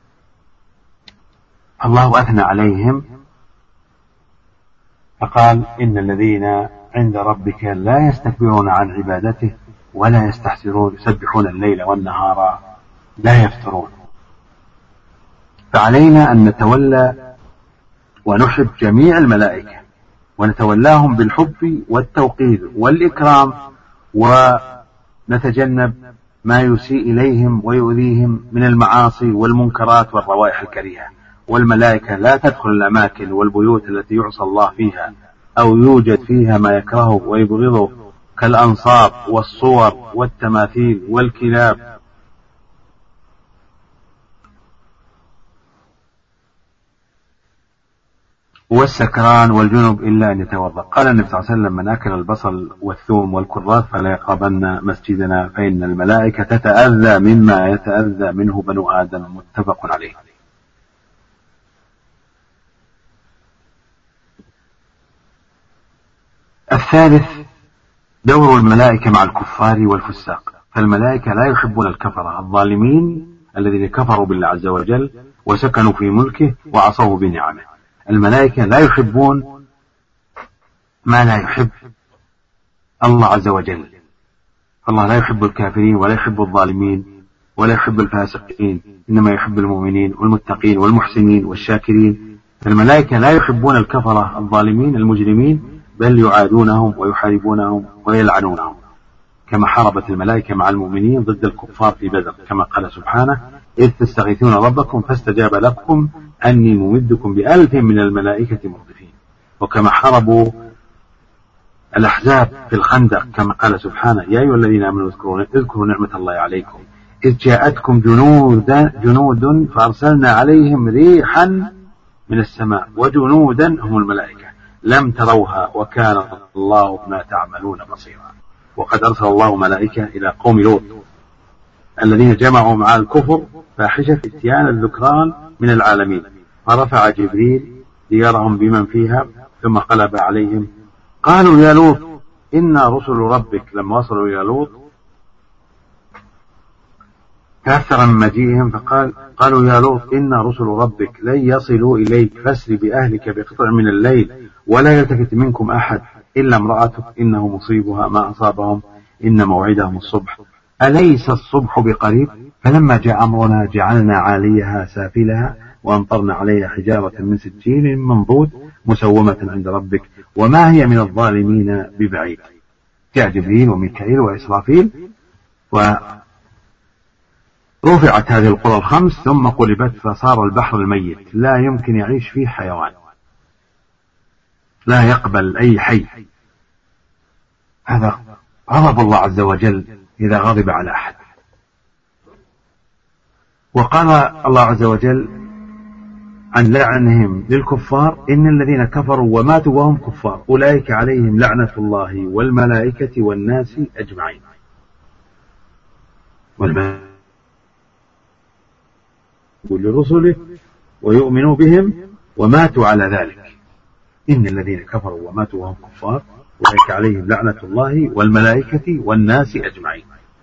الله أثنى عليهم فقال: إن الذين عند ربك لا يستكبرون عن عبادته ولا يستحسرون يسبحون الليل والنهار لا يفترون. فعلينا أن نتولى ونحب جميع الملائكة ونتولاهم بالحب والتوقير والإكرام، ونتجنب ما يسيء إليهم ويؤذيهم من المعاصي والمنكرات والروائح الكريهة. والملائكة لا تدخل الأماكن والبيوت التي يعصى الله فيها أو يوجد فيها ما يكرهه ويبغضه كالأنصاب والصور والتماثيل والكلاب. والسكران والجنب إلا أن يتوضأ. قال النبي صلى الله عليه وسلم: من أكل البصل والثوم والكراث فلا يقربن مسجدنا فإن الملائكة تتأذى مما يتأذى منه بنو آدم. متفق عليه. الثالث دور الملائكة مع الكفار والفساق. فالملائكة لا يحبون الكفرة الظالمين الذين كفروا بالله عز وجل وسكنوا في ملكه وعصوا بنعمه. الملائكة لا يحبون ما لا يحب الله عز وجل. الله لا يحب الكافرين ولا يحب الظالمين ولا يحب الفاسقين، إنما يحب المؤمنين والمتقين والمحسنين والشاكرين. الملائكة لا يحبون الكفرة الظالمين المجرمين، بل يعادونهم ويحاربونهم ويلعنونهم، كما حاربت الملائكة مع المؤمنين ضد الكفار في بدر، كما قال سبحانه: إذ تستغيثون ربكم فاستجاب لكم أني ممدكم ب1000 من الملائكة مردفين. وكما حاربوا الأحزاب في الخندق كما قال سبحانه: يا أيها الذين آمنوا اذكروا نعمة الله عليكم إذ جاءتكم جنود فأرسلنا عليهم ريحا من السماء وجنودا هم الملائكة لم تروها وكان الله بما تعملون بصيرا. وقد أرسل الله ملائكة إلى قوم لوط الذين جمعوا مع الكفر فاحشة اتيان الذكران من العالمين، فرفع جبريل ليرهم بمن فيها ثم قلب عليهم قالوا: يا لوط إنا رسل ربك. لما وصلوا إلى لوط تأثر من مجيئهم قالوا: يا لوط إنا رسل ربك لن يصلوا إليك فاسر بأهلك بقطع من الليل ولا يلتفت منكم أحد إلا امرأتك إنه مصيبها ما أصابهم إن موعدهم الصبح أليس الصبح بقريب. فلما جاء أمرنا جعلنا عاليها سافلها وأمطرنا عليها حجارة من سجيل منضود مسومة عند ربك وما هي من الظالمين ببعيد. جاء جبريل وميكائيل وإسرافيل ورفعت هذه القرى الخمس ثم قلبت فصار البحر الميت لا يمكن يعيش فيه حيوان، لا يقبل أي حي. هذا غضب الله عز وجل إذا غضب على أحد. وقال الله عز وجل عن لعنهم للكفار: إن الذين كفروا وماتوا وهم كفار أولئك عليهم لعنة الله والملائكة والناس أجمعين. لرسله ويؤمنوا بهم وماتوا على ذلك. إن الذين كفروا وماتوا وهم كفار أولئك عليهم لعنة الله والملائكة والناس أجمعين.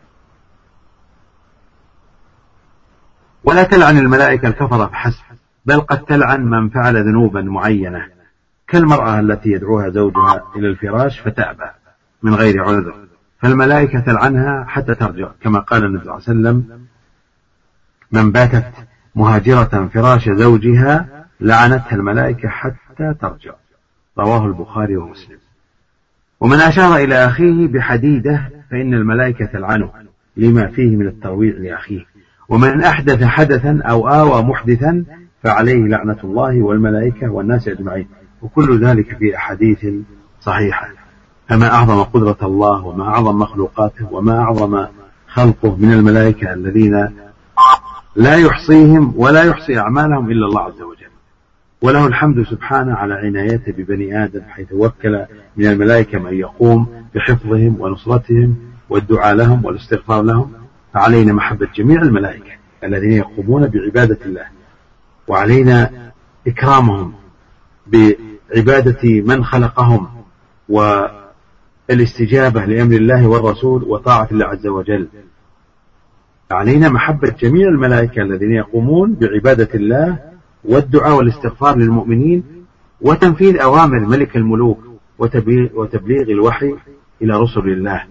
ولا تلعن الملائكة الكفرة فحسب بل قد تلعن من فعل ذنوبا معينة كالمرأة التي يدعوها زوجها إلى الفراش فتأبى من غير عذر فالملائكة تلعنها حتى ترجع، كما قال النبي صلى الله عليه وسلم: من باتت مهاجرة فراش زوجها لعنتها الملائكة حتى ترجع. رواه البخاري ومسلم. ومن أشار إلى أخيه بحديدة فإن الملائكة تلعنه لما فيه من الترويع لأخيه. ومن أحدث حدثا أو آوى محدثا فعليه لعنة الله والملائكة والناس أجمعين. وكل ذلك في أحاديث صحيحة. أما أعظم قدرة الله وما أعظم مخلوقاته وما أعظم خلقه من الملائكة الذين لا يحصيهم ولا يحصي أعمالهم إلا الله عز وجل. وله الحمد سبحانه على عنايته ببني آدم حيث وكل من الملائكة من يقوم بحفظهم ونصرتهم والدعاء لهم والاستغفار لهم. فعلينا محبة جميع الملائكة الذين يقومون بعبادة الله، وعلينا إكرامهم بعبادة من خلقهم والاستجابة لأمر الله والرسول وطاعة الله عز وجل. علينا محبة جميع الملائكة الذين يقومون بعبادة الله والدعاء والاستغفار للمؤمنين وتنفيذ أوامر ملك الملوك وتبليغ الوحي إلى رسل الله.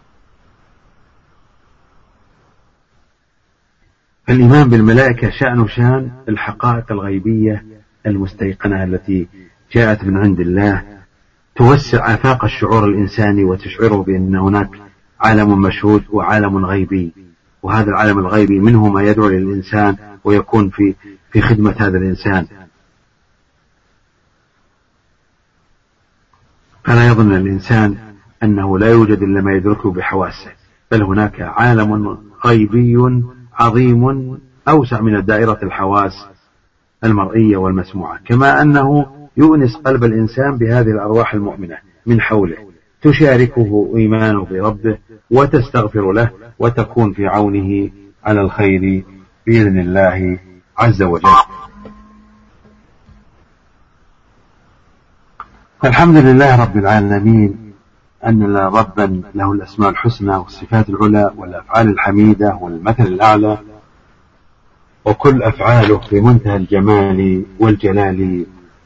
الإيمان بالملائكة شأن الحقائق الغيبية المستيقنة التي جاءت من عند الله توسع آفاق الشعور الإنساني وتشعره بأن هناك عالم مشهود وعالم غيبي، وهذا العالم الغيبي منه ما يدعو للإنسان ويكون في خدمة هذا الإنسان. فلا يظن الإنسان أنه لا يوجد إلا ما يدركه بحواسه، بل هناك عالم غيبي عظيم أوسع من دائرة الحواس المرئية والمسموعة، كما أنه يؤنس قلب الإنسان بهذه الأرواح المؤمنة من حوله تشاركه إيمانه بربه وتستغفر له وتكون في عونه على الخير بإذن الله عز وجل. الحمد لله رب العالمين أن ربا له الأسماء الحسنى والصفات العلى والأفعال الحميدة والمثل الأعلى، وكل أفعاله في منتهى الجمال والجلال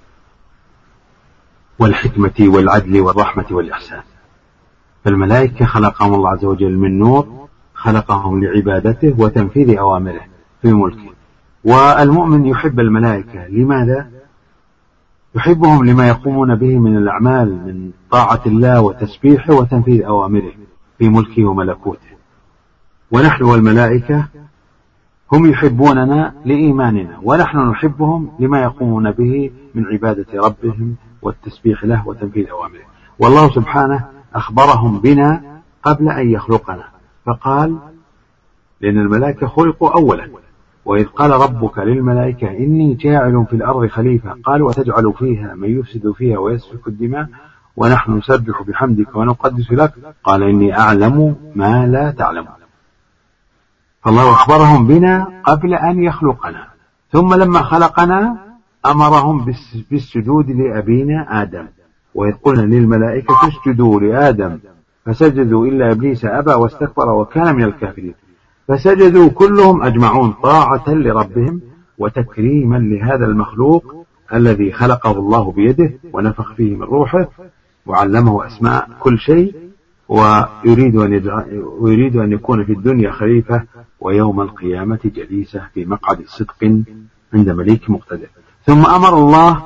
والحكمة والعدل والرحمة والإحسان. فالملائكة خلقهم الله عز وجل من نور، خلقهم لعبادته وتنفيذ أوامره في ملكه. والمؤمن يحب الملائكة. لماذا؟ يحبهم لما يقومون به من الأعمال من طاعة الله وتسبيحه وتنفيذ أوامره في ملكه وملكوته. ونحن والملائكة هم يحبوننا لإيماننا، ونحن نحبهم لما يقومون به من عبادة ربهم والتسبيح له وتنفيذ أوامره. والله سبحانه أخبرهم بنا قبل أن يخلقنا، فقال لأن الملائكة خلقوا أولا: وإذ قال ربك للملائكة إني جاعل في الأرض خليفة قالوا أتجعل فيها من يفسد فيها ويسفك الدماء ونحن نسبح بحمدك ونقدس لك قال إني أعلم ما لا تعلمون. فالله أخبرهم بنا قبل أن يخلقنا، ثم لما خلقنا أمرهم بالسجود لأبينا آدم: وإذ قلنا للملائكة اسجدوا لآدم فسجدوا إلا إبليس أبى واستكبر وكان من الكافرين، فسجدوا كلهم أجمعون طاعة لربهم وتكريما لهذا المخلوق الذي خلقه الله بيده ونفخ فيه من روحه وعلمه أسماء كل شيء، ويريد أن يكون في الدنيا خليفة ويوم القيامة جليسة في مقعد صدق عند مليك مقتدر. ثم أمر الله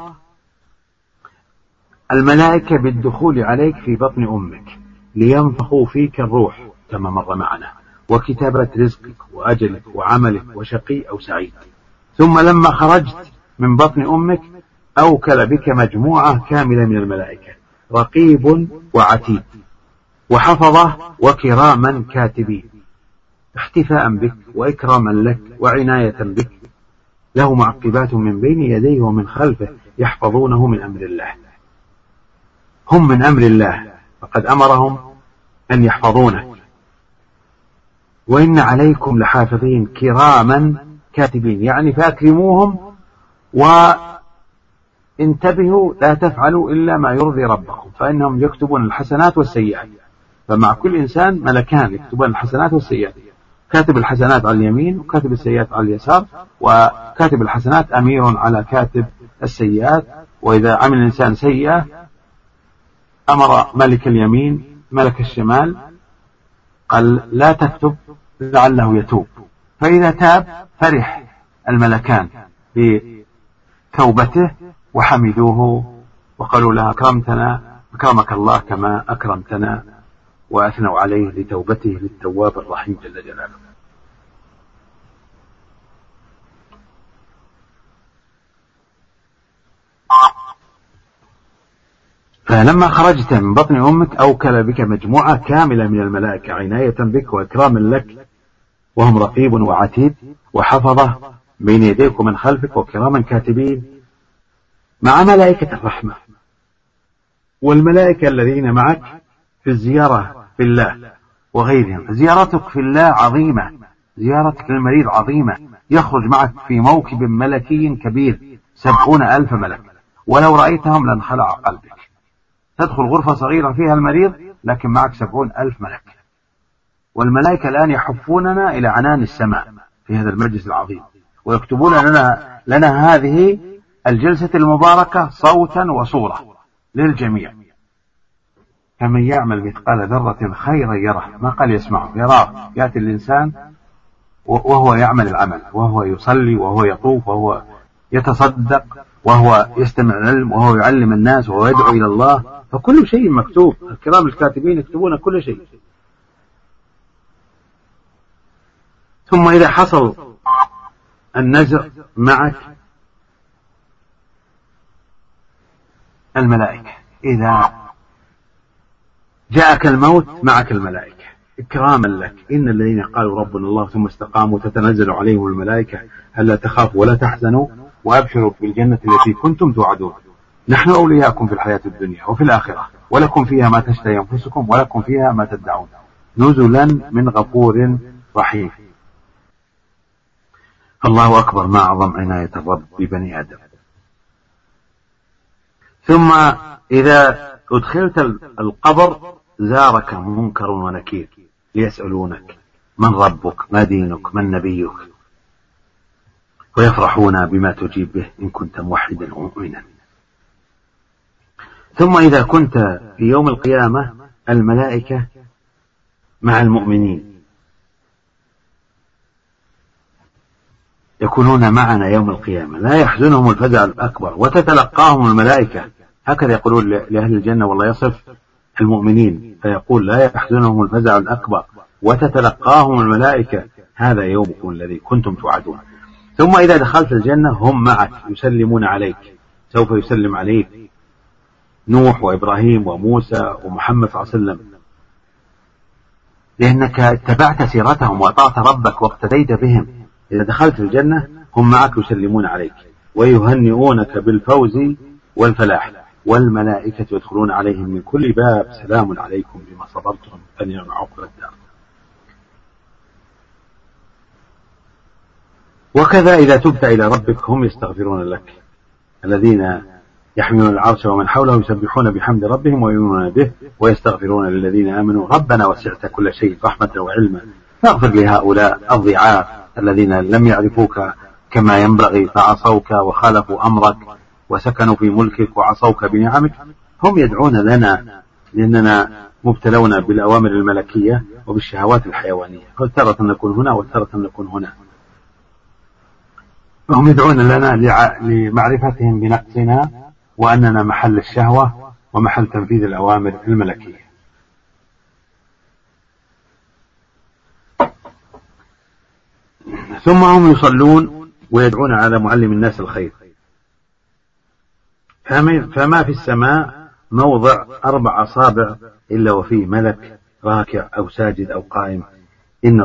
الملائكة بالدخول عليك في بطن أمك لينفخوا فيك الروح كما مر معنا، وكتابة رزقك وأجلك وعملك وشقي أو سعيد. ثم لما خرجت من بطن أمك أوكل بك مجموعة كاملة من الملائكة رقيب وعتيد وحفظة وكراما كاتبين احتفاء بك وإكراما لك وعناية بك، له معقبات من بين يديه ومن خلفه يحفظونه من أمر الله. هم من أمر الله فقد أمرهم أن يحفظونك. وإن عليكم لحافظين كراما كاتبين، يعني فأكرموهم وانتبهوا لا تفعلوا إلا ما يرضي ربكم، فإنهم يكتبون الحسنات والسيئات. فمع كل إنسان ملكان يكتبون الحسنات والسيئات، كاتب الحسنات على اليمين وكاتب السيئات على اليسار، وكاتب الحسنات أمير على كاتب السيئات. وإذا عمل الإنسان سيئة أمر ملك اليمين ملك الشمال قال لا تكتب لعله يتوب، فإذا تاب فرح الملكان بتوبته وحمدوه وقالوا له أكرمتنا أكرمك الله كما أكرمتنا، وأثنوا عليه لتوبته للتواب الرحيم جل جلاله. فلما خرجت من بطن أمك أوكل بك مجموعة كاملة من الملائكة عناية بك وإكراما لك، وهم رقيب وعتيد وحفظة بين يديك ومن خلفك وكراما كاتبين، مع ملائكة الرحمة والملائكة الذين معك في الزيارة في الله وغيرهم. زيارتك في الله عظيمة، زيارتك للمريض عظيمة، يخرج معك في موكب ملكي كبير 70,000 ملك، ولو رأيتهم لانخلع قلبك. تدخل غرفة صغيرة فيها المريض لكن معك 70,000 ملك، والملائكة الآن يحفوننا إلى عنان السماء في هذا المجلس العظيم، ويكتبون لنا هذه الجلسة المباركة صوتا وصورة للجميع. فمن يعمل مثقال ذرة خيرا يره، ما قال يسمعه، يراه. يأتي الإنسان وهو يعمل العمل، وهو يصلي وهو يطوف وهو يتصدق وهو يستمع العلم وهو يعلم الناس وهو يدعو إلى الله، فكل شيء مكتوب. الكرام الكاتبين يكتبون كل شيء. ثم إذا حصل النزع معك الملائكة، إذا جاءك الموت معك الملائكة إكراما لك. إن الذين قالوا ربنا الله ثم استقاموا تتنزل عليهم الملائكة ألا تخافوا ولا تحزنوا وأبشروا بالجنة التي كنتم توعدون نحن أولياءكم في الحياة الدنيا وفي الآخرة ولكم فيها ما تشتهي أنفسكم ولكم فيها ما تدعون نزلا من غفور رحيم. الله أكبر، ما أعظم عناية الرب ببني آدم. ثم إذا أدخلت القبر زارك منكر ونكير ليسألونك من ربك ما دينك من نبيك، ويفرحون بما تجيب به إن كنت موحدا ومؤمنا. ثم إذا كنت في يوم القيامة الملائكة مع المؤمنين يكونون معنا يوم القيامة، لا يحزنهم الفزع الأكبر وتتلقاهم الملائكة. هكذا يقولون لأهل الجنة والله يصف المؤمنين فيقول لا يحزنهم الفزع الأكبر وتتلقاهم الملائكة هذا يومكم الذي كنتم توعدون. ثم إذا دخلت الجنة هم معك يسلمون عليك، سوف يسلم عليك نوح وإبراهيم وموسى ومحمد صلى الله عليه وسلم، لأنك اتبعت سيرتهم وأطعت ربك واقتديت بهم. إذا دخلت الجنة هم معك يسلمون عليك ويهنئونك بالفوز والفلاح، والملائكة يدخلون عليهم من كل باب سلام عليكم بما صبرتم فنعم عقبى الدار. وكذا إذا تبت إلى ربك هم يستغفرون لك، الذين يحملون العرش ومن حوله يسبحون بحمد ربهم ويؤمنون به ويستغفرون للذين آمنوا ربنا وسعت كل شيء رحمة وعلما فاغفر لهؤلاء الضعاف الذين لم يعرفوك كما ينبغي فعصوك وخالفوا أمرك وسكنوا في ملكك وعصوك بنعمك. هم يدعون لنا لأننا مبتلون بالأوامر الملكية وبالشهوات الحيوانية، فترة نكون هنا وترة نكون هنا، فهم يدعون لنا لمعرفتهم بنقصنا وأننا محل الشهوة ومحل تنفيذ الأوامر الملكية. ثم هم يصلون ويدعون على معلم الناس الخير. فما في السماء موضع 4 أصابع إلا وفيه ملك راكع أو ساجد أو قائم. إن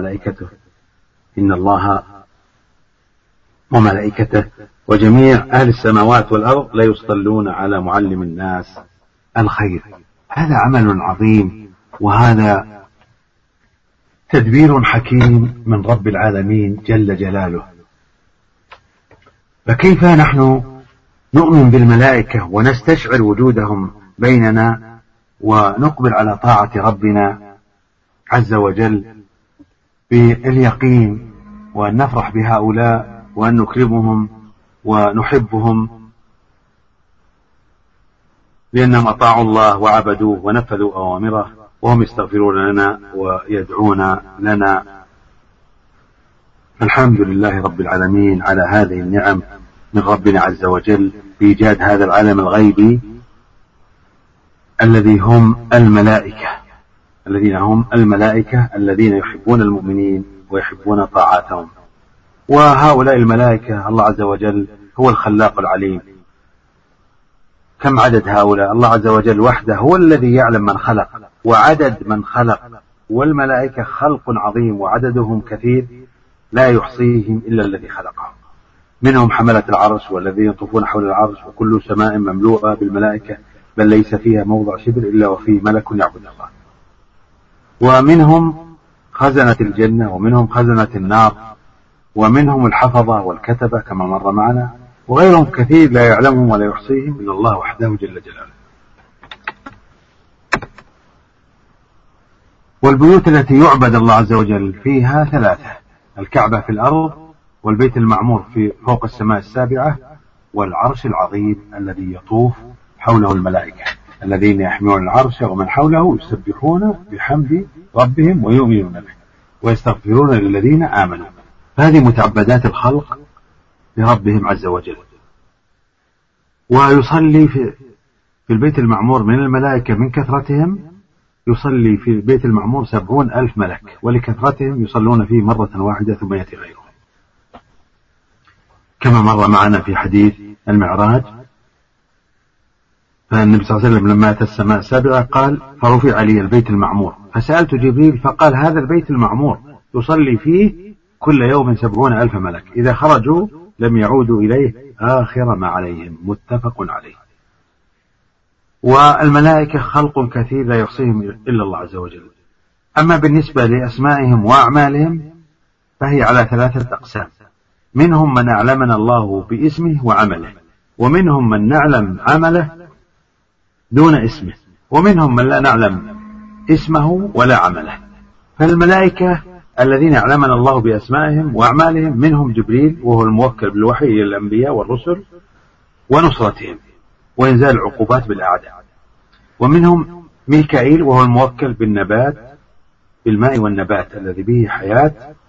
الله وملائكته وجميع أهل السماوات والأرض لا يصلون على معلم الناس الخير. هذا عمل عظيم، وهذا تدبير حكيم من رب العالمين جل جلاله. فكيف نحن نؤمن بالملائكة ونستشعر وجودهم بيننا ونقبل على طاعة ربنا عز وجل باليقين، وأن نفرح بهؤلاء وأن نكرمهم ونحبهم لأنهم أطاعوا الله وعبدوه ونفذوا أوامره، وهم يستغفرون لنا ويدعون لنا. الحمد لله رب العالمين على هذه النعم من ربنا عز وجل بإيجاد هذا العالم الغيبي الذين هم الملائكة الذين يحبون المؤمنين ويحبون طاعاتهم. وهؤلاء الملائكة الله عز وجل هو الخلاق العليم. كم عدد هؤلاء؟ الله عز وجل وحده هو الذي يعلم من خلق وعدد من خلق، والملائكة خلق عظيم وعددهم كثير لا يحصيهم إلا الذي خلقهم. منهم حملة العرش والذين يطوفون حول العرش، وكل سماء مملوءة بالملائكة بل ليس فيها موضع شبر إلا وفيه ملك يعبد الله. ومنهم خزنة الجنة ومنهم خزنة النار ومنهم الحفظة والكتبة كما مر معنا، وغيرهم كثير لا يعلمهم ولا يحصيهم إلا الله وحده جل جلاله. والبيوت التي يعبد الله عز وجل فيها 3: الكعبة في الأرض، والبيت المعمور في فوق السماء السابعة، والعرش العظيم الذي يطوف حوله الملائكة الذين يحملون العرش ومن حوله يسبحون بحمد ربهم ويؤمنون به ويستغفرون للذين آمنوا. هذه متعبدات الخلق لربهم عز وجل. ويصلي في البيت المعمور من الملائكة من كثرتهم، يصلي في البيت المعمور 70,000 ملك، ولكثرتهم يصلون فيه مرة واحدة ثم يأتي غيره، كما مر معنا في حديث المعراج. فالنبي صلى الله عليه وسلم لما أتى السماء السابعة قال: فرفع لي البيت المعمور، فسألت جبريل فقال: هذا البيت المعمور يصلي فيه كل يوم 70,000 ملك، إذا خرجوا لم يعودوا إليه آخر ما عليهم. متفق عليه. والملائكة خلق كثير لا يحصيهم إلا الله عز وجل. أما بالنسبة لأسمائهم وأعمالهم فهي على 3 أقسام: منهم من أعلمنا الله باسمه وعمله، ومنهم من نعلم عمله دون اسمه، ومنهم من لا نعلم اسمه ولا عمله. فالملائكة الذين أعلمنا الله بأسمائهم وأعمالهم منهم جبريل وهو الموكل بالوحي إلى الأنبياء والرسل ونصرتهم وإنزال العقوبات بالأعداء، ومنهم ميكائيل وهو الموكل بالنبات بالماء والنبات الذي به حياة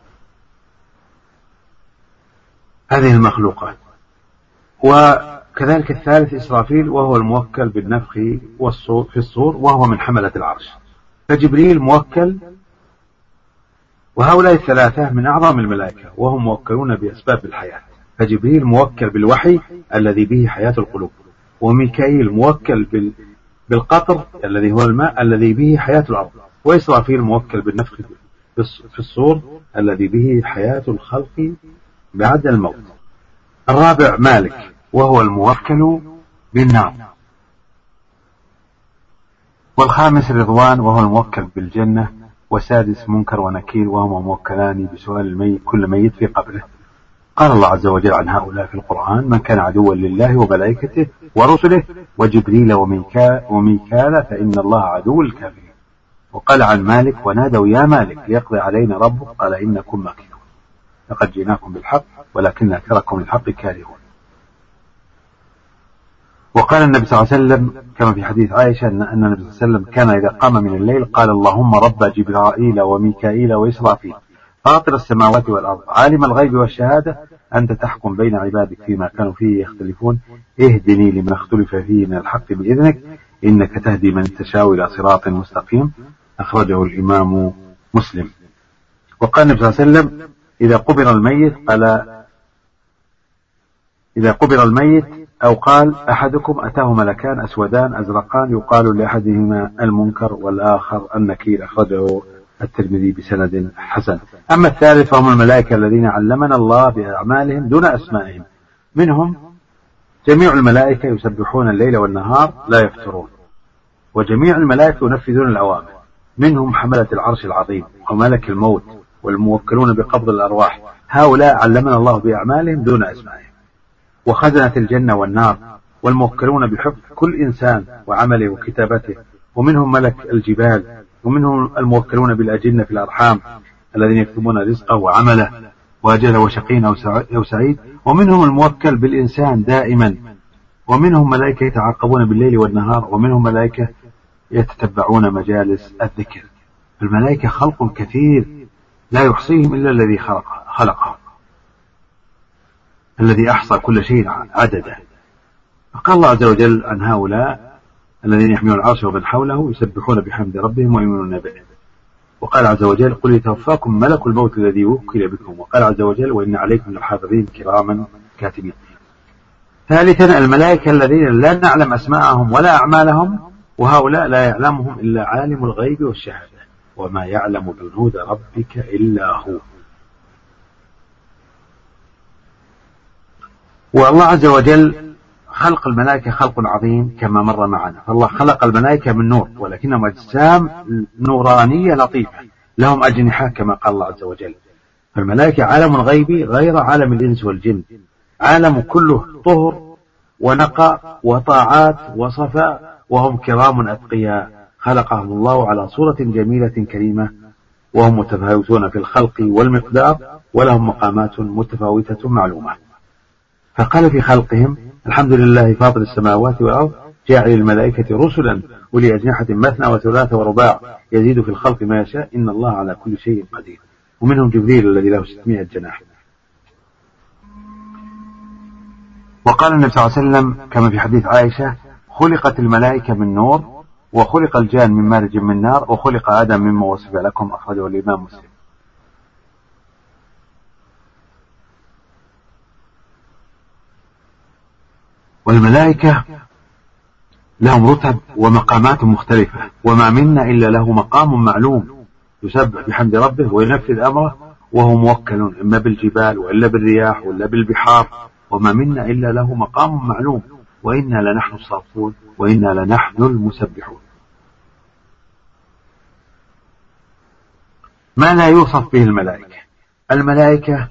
هذه المخلوقات. وكذلك الثالث إسرافيل وهو الموكل بالنفخ في الصور وهو من حملة العرش. فجبريل موكل، وهؤلاء 3 من أعظم الملائكة وهم موكلون بأسباب الحياة. فجبريل موكل بالوحي الذي به حياة القلوب، وميكائيل موكل بالقطر الذي هو الماء الذي به حياة الأرض، وإسرافيل موكل بالنفخ في الصور الذي به حياة الخلق بعد الموت. الرابع مالك وهو الموكل بالنار. والخامس رضوان وهو الموكل بالجنة. والسادس منكر ونكير وهما موكلان بسؤال كل ميت في قبره. قال الله عز وجل عن هؤلاء في القرآن: من كان عدوا لله وملائكته ورسله وجبريل وميكال فإن الله عدو الكافرين. وقال عن مالك: ونادوا يا مالك ليقضي علينا ربك قال إنكم ماكثون لقد جئناكم بالحق ولكن أكثركم للحق كارهون. وقال النبي صلى الله عليه وسلم كما في حديث عائشة أن النبي صلى الله عليه وسلم كان إذا قام من الليل قال: اللهم رب جبرائيل وميكائيل وإسرافيل فاطر السماوات والأرض عالم الغيب والشهادة أنت تحكم بين عبادك فيما كانوا فيه يختلفون اهدني لما اختلف فيه من الحق بإذنك إنك تهدي من تشاء إلى صراط مستقيم. أخرجه الإمام مسلم. وقال النبي صلى الله عليه وسلم: إذا قبر الميت أو قال أحدكم أتاه ملكان أسودان أزرقان يقال لأحدهما المنكر والآخر النكير. أخرجه الترمذي بسند حسن. أما الثالث فهم الملائكة الذين علمنا الله بأعمالهم دون أسمائهم. منهم جميع الملائكة يسبحون الليل والنهار لا يفترون، وجميع الملائكة ينفذون الأوامر. منهم حملة العرش العظيم وملك الموت والموكلون بقبض الأرواح. هؤلاء علمنا الله بأعمالهم دون أسمائهم. وخزنة الجنة والنار والموكلون بحفظ كل إنسان وعمله وكتابته. ومنهم ملك الجبال، ومنهم الموكلون بالأجنة في الأرحام الذين يكتبون رزقه وعمله وأجله وشقي أو سعيد. ومنهم الموكل بالإنسان دائما. ومنهم ملائكة يتعاقبون بالليل والنهار. ومنهم ملائكة يتتبعون مجالس الذكر. الملائكة خلق كثير لا يحصيهم إلا الذي خلقهم الذي أحصى كل شيء عدده. فقال الله عز وجل عن هؤلاء الذين يحملون العرش ومن حوله يسبحون بحمد ربهم ويؤمنون به. وقال عز وجل: قل يتوفاكم ملك الموت الذي وكل بكم. وقال عز وجل: وإن عليكم لحافظين كراما كاتبين. ثالثا الملائكة الذين لا نعلم أسماءهم ولا أعمالهم، وهؤلاء لا يعلمهم إلا عالم الغيب والشهادة وما يعلم جنود ربك إلا هو. والله عز وجل خلق الملائكة خلق عظيم كما مر معنا. فالله خلق الملائكة من نور ولكنهم أجسام نورانية لطيفة لهم أجنحة كما قال الله عز وجل. فالملائكة عالم غيبي غير عالم الإنس والجن، عالم كله طهر ونقاء وطاعات وصفاء، وهم كرام أتقياء خلقهم الله على صورة جميلة كريمة، وهم متفاوتون في الخلق والمقدار ولهم مقامات متفاوتة معلومة. فقال في خلقهم: الحمد لله فاطر السماوات والأرض جاعل الملائكة رسلا أولي أجنحة مثنى وثلاث ورباع يزيد في الخلق ما يشاء إن الله على كل شيء قدير. ومنهم جبريل الذي له 600 جناح. وقال النبي صلى الله عليه وسلم كما في حديث عائشة: خلقت الملائكة من نور وخلق الجان من مارج من نار وخلق آدم مما وصف لكم. أخرجه الإمام مسلم. والملائكة لهم رتب ومقامات مختلفة، وما منا إلا له مقام معلوم يسبح بحمد ربه وينفذ أمره، وهو موكل إما بالجبال وإلا بالرياح وإلا بالبحار، وما منا إلا له مقام معلوم، وإنا لنحن الصافون وإنا لنحن المسبحون. ما لا يوصف به الملائكة. الملائكة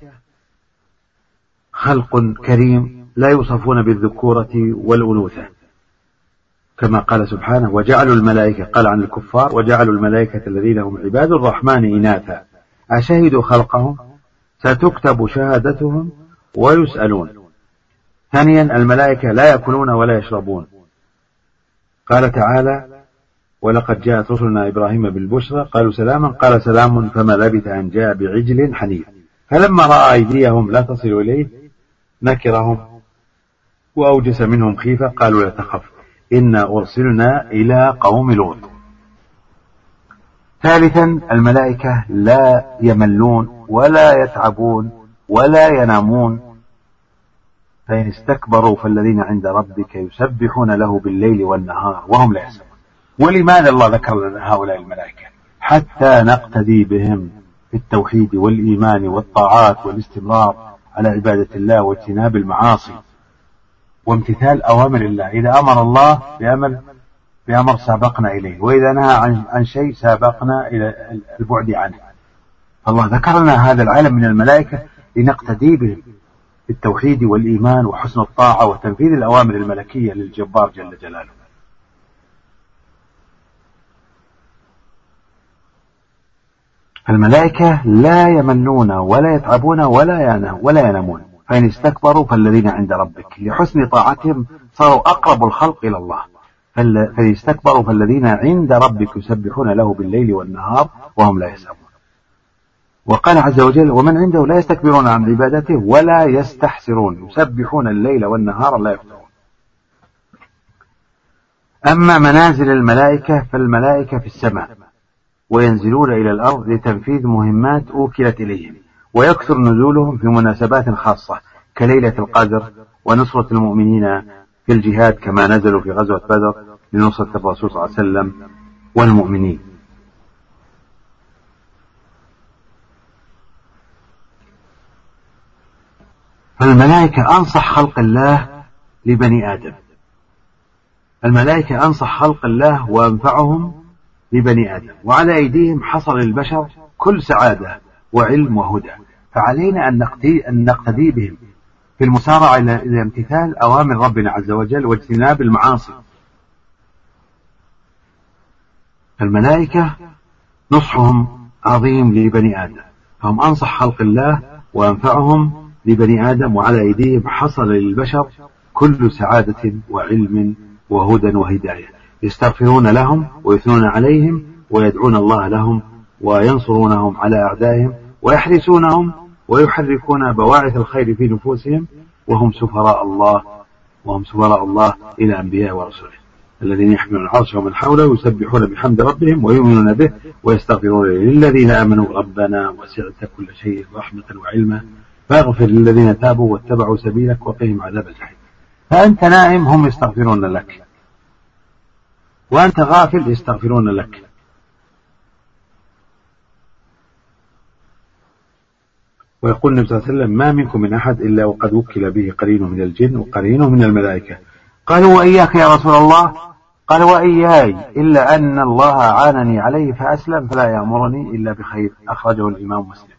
خلق كريم لا يوصفون بالذكورة والأنوثة، كما قال سبحانه: وجعلوا الملائكة، قال عن الكفار: وجعلوا الملائكة الذين هم عباد الرحمن إناثا أشهدوا خلقهم ستكتب شهادتهم ويسألون. ثانيا الملائكة لا يأكلون ولا يشربون. قال تعالى: ولقد جاءت رسلنا إبراهيم بالبشرى قالوا سلاما قال سلام فما لبث أن جاء بعجل حنيف فلما رأى أيديهم لا تصل إليه نكرهم وأوجس منهم خيفة قالوا لا تخف إنا أرسلنا إلى قوم لوط. ثالثا الملائكة لا يملون ولا يتعبون ولا ينامون، فإن استكبروا فالذين عند ربك يسبحون له بالليل والنهار وهم لا يسمعون. ولماذا الله ذكر لنا هؤلاء الملائكة؟ حتى نقتدي بهم في التوحيد والإيمان والطاعات والاستمرار على عبادة الله واجتناب المعاصي وامتثال أوامر الله. إذا أمر الله بأمر سابقنا إليه، وإذا نهى عن شيء سابقنا إلى البعد عنه. الله ذكر لنا هذا العالم من الملائكة لنقتدي بهم في التوحيد والإيمان وحسن الطاعة وتنفيذ الأوامر الملكية للجبار جل جلاله. الملائكة لا يملون ولا يتعبون ولا ينامون. فإن استكبروا فالذين عند ربك، لحسن طاعتهم صاروا أقرب الخلق إلى الله. فإن استكبروا فالذين عند ربك يسبحون له بالليل والنهار وهم لا يسأمون. وقال عز وجل: ومن عنده لا يستكبرون عن عبادته ولا يستحسرون يسبحون الليل والنهار لا يفترون. أما منازل الملائكة فالملائكة في السماء، وينزلون إلى الأرض لتنفيذ مهمات أوكلت إليهم، ويكثر نزولهم في مناسبات خاصة كليلة القدر ونصرة المؤمنين في الجهاد، كما نزلوا في غزوة بدر لنصرة الرسول صلى الله عليه وسلم والمؤمنين. فالملائكة أنصح خلق الله لبني آدم. الملائكة أنصح خلق الله وأنفعهم لبني آدم، وعلى أيديهم حصل للبشر كل سعادة وعلم وهدى. فعلينا أن نقتدي بهم في المسارعة إلى امتثال أوامر ربنا عز وجل واجتناب المعاصي. الملائكة نصحهم عظيم لبني آدم، فهم أنصح خلق الله وأنفعهم لبني آدم، وعلى أيديهم حصل للبشر كل سعادة وعلم وهدى وهداية. يستغفرون لهم ويثنون عليهم ويدعون الله لهم وينصرونهم على أعدائهم ويحرسونهم ويحركون بواعث الخير في نفوسهم، وهم سفراء الله إلى أنبياء ورسله الذين يحملون العرش ومن حوله يسبحون بحمد ربهم ويؤمنون به ويستغفرون للذين آمنوا ربنا وسعت كل شيء رحمة وعلما فاغفر للذين تابوا واتبعوا سبيلك وقهم عذاب الجحيم. فأنت نائم هم يستغفرون لك، وأنت غافل يستغفرون لك. ويقول النبي صلى الله عليه وسلم: ما منكم من أحد إلا وقد وكل به قرين من الجن وقرين من الملائكة. قالوا: وإياك يا رسول الله؟ قال: وإياي، إلا أن الله عانني عليه فأسلم فلا يأمرني إلا بخير. أخرجه الإمام مسلم.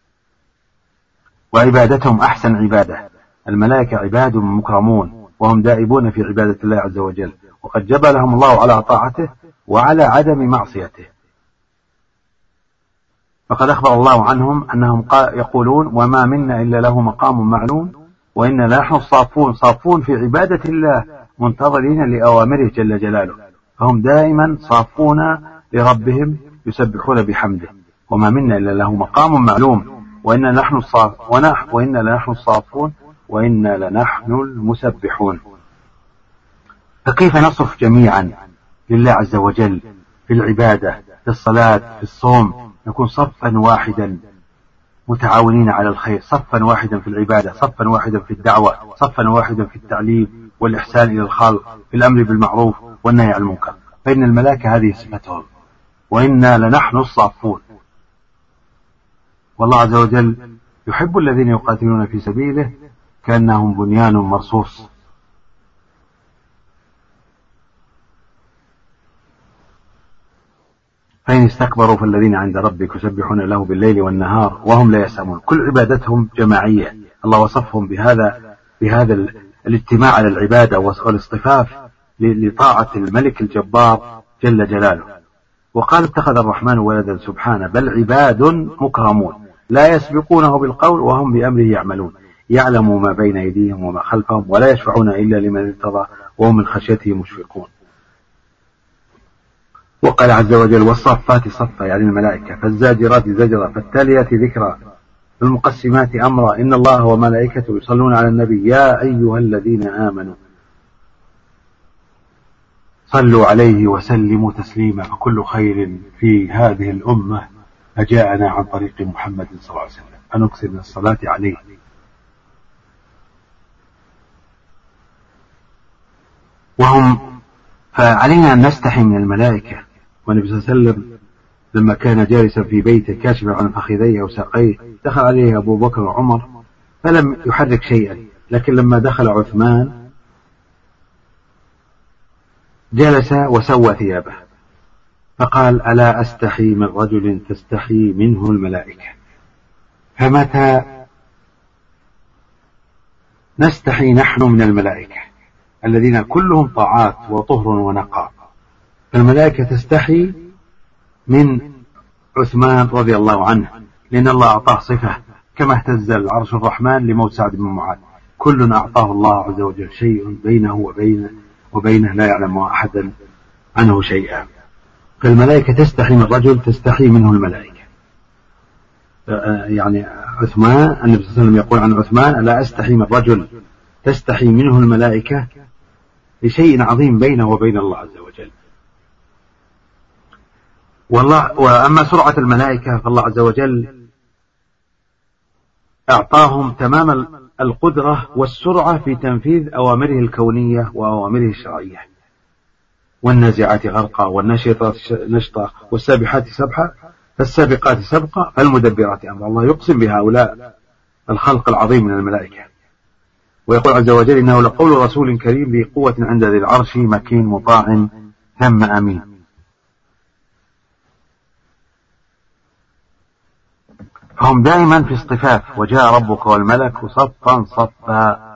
وعبادتهم أحسن عبادة. الملائكة عباد مكرمون، وهم دائبون في عبادة الله عز وجل، وقد جبلهم الله على طاعته وعلى عدم معصيته. فقد أخبر الله عنهم أنهم يقولون: وما منا إلا له مقام معلوم وإنا لنحن صافون في عبادة الله منتظرين لأوامره جل جلاله. فهم دائما صافون لربهم يسبحون بحمده. وما منا إلا له مقام معلوم وإنا لنحن الصافون وإنا لنحن المسبحون. فكيف نصف جميعا لله عز وجل في العبادة، في الصلاة، في الصوم، نكون صفا واحدا متعاونين على الخير، صفا واحدا في العبادة، صفا واحدا في الدعوة، صفا واحدا في التعليم والإحسان إلى الخلق، في الأمر بالمعروف والنهي عن المنكر. فإن الملائكة هذه صفتهم، وإنا لنحن الصافون. والله عز وجل يحب الذين يقاتلون في سبيله كأنهم بنيان مرصوص. فإن استكبروا فالذين عند ربك يسبحون له بالليل والنهار وهم لا يسأمون. كل عبادتهم جماعية. الله وصفهم بهذا الاجتماع على العبادة والاصطفاف لطاعة الملك الجبار جل جلاله. وقال: اتخذ الرحمن ولدا سبحانه، بل عباد مكرمون لا يسبقونه بالقول وهم بأمره يعملون. يعلم ما بين أيديهم وما خلفهم ولا يشفعون إلا لمن ارتضى وهم من خشيته مشفقون. وقال عز وجل: والصفات صفا، يعني الملائكة، فالزاجرات زجرا، فالتاليات ذكرا، فالمقسمات أمرا، إن الله وملائكته يصلون على النبي يا أيها الذين آمنوا صلوا عليه وسلموا تسليما. فكل خير في هذه الأمة أجاءنا عن طريق محمد صلى الله عليه وسلم، فنكثر من الصلاة عليه. فعلينا أن نستحي من الملائكة. والنبي صلى الله عليه وسلم لما كان جالسا في بيته كاشفا عن فخذيه وساقيه دخل عليه أبو بكر وعمر فلم يحرك شيئا، لكن لما دخل عثمان جلس وسوى ثيابه فقال: ألا أستحي من رجل تستحي منه الملائكة. فمتى نستحي نحن من الملائكة الذين كلهم طاعات وطهر ونقاء؟ فالملائكة تستحي من عثمان رضي الله عنه، لأن الله أعطاه صفة كما اهتز العرش الرحمن لموت سعد بن معاذ: كل أعطاه الله عز وجل شيء بينه وبينه لا يعلم أحدا عنه شيئا. فالملائكة تستحي من رجل تستحي منه الملائكة. يعني عثمان، النبي صلى الله عليه وسلم يقول عن عثمان: ألا أستحي من رجل تستحي منه الملائكة، لشيء عظيم بينه وبين الله عز وجل. وأما سرعة الملائكة فالله عز وجل أعطاهم تمام القدرة والسرعة في تنفيذ أوامره الكونية وأوامره الشرعية. والنازعات غرقا والناشطات نشطا والسابحات سبحا فالسابقات سبقا فالمدبرات أمرا. الله يقسم بهؤلاء الخلق العظيم من الملائكة، ويقول عز وجل: إنه لقول رسول كريم ذي قوة عند ذي العرش مكين مطاع ثم أمين. فهم دائما في اصطفاف: وجاء ربك والملك صفا صفا.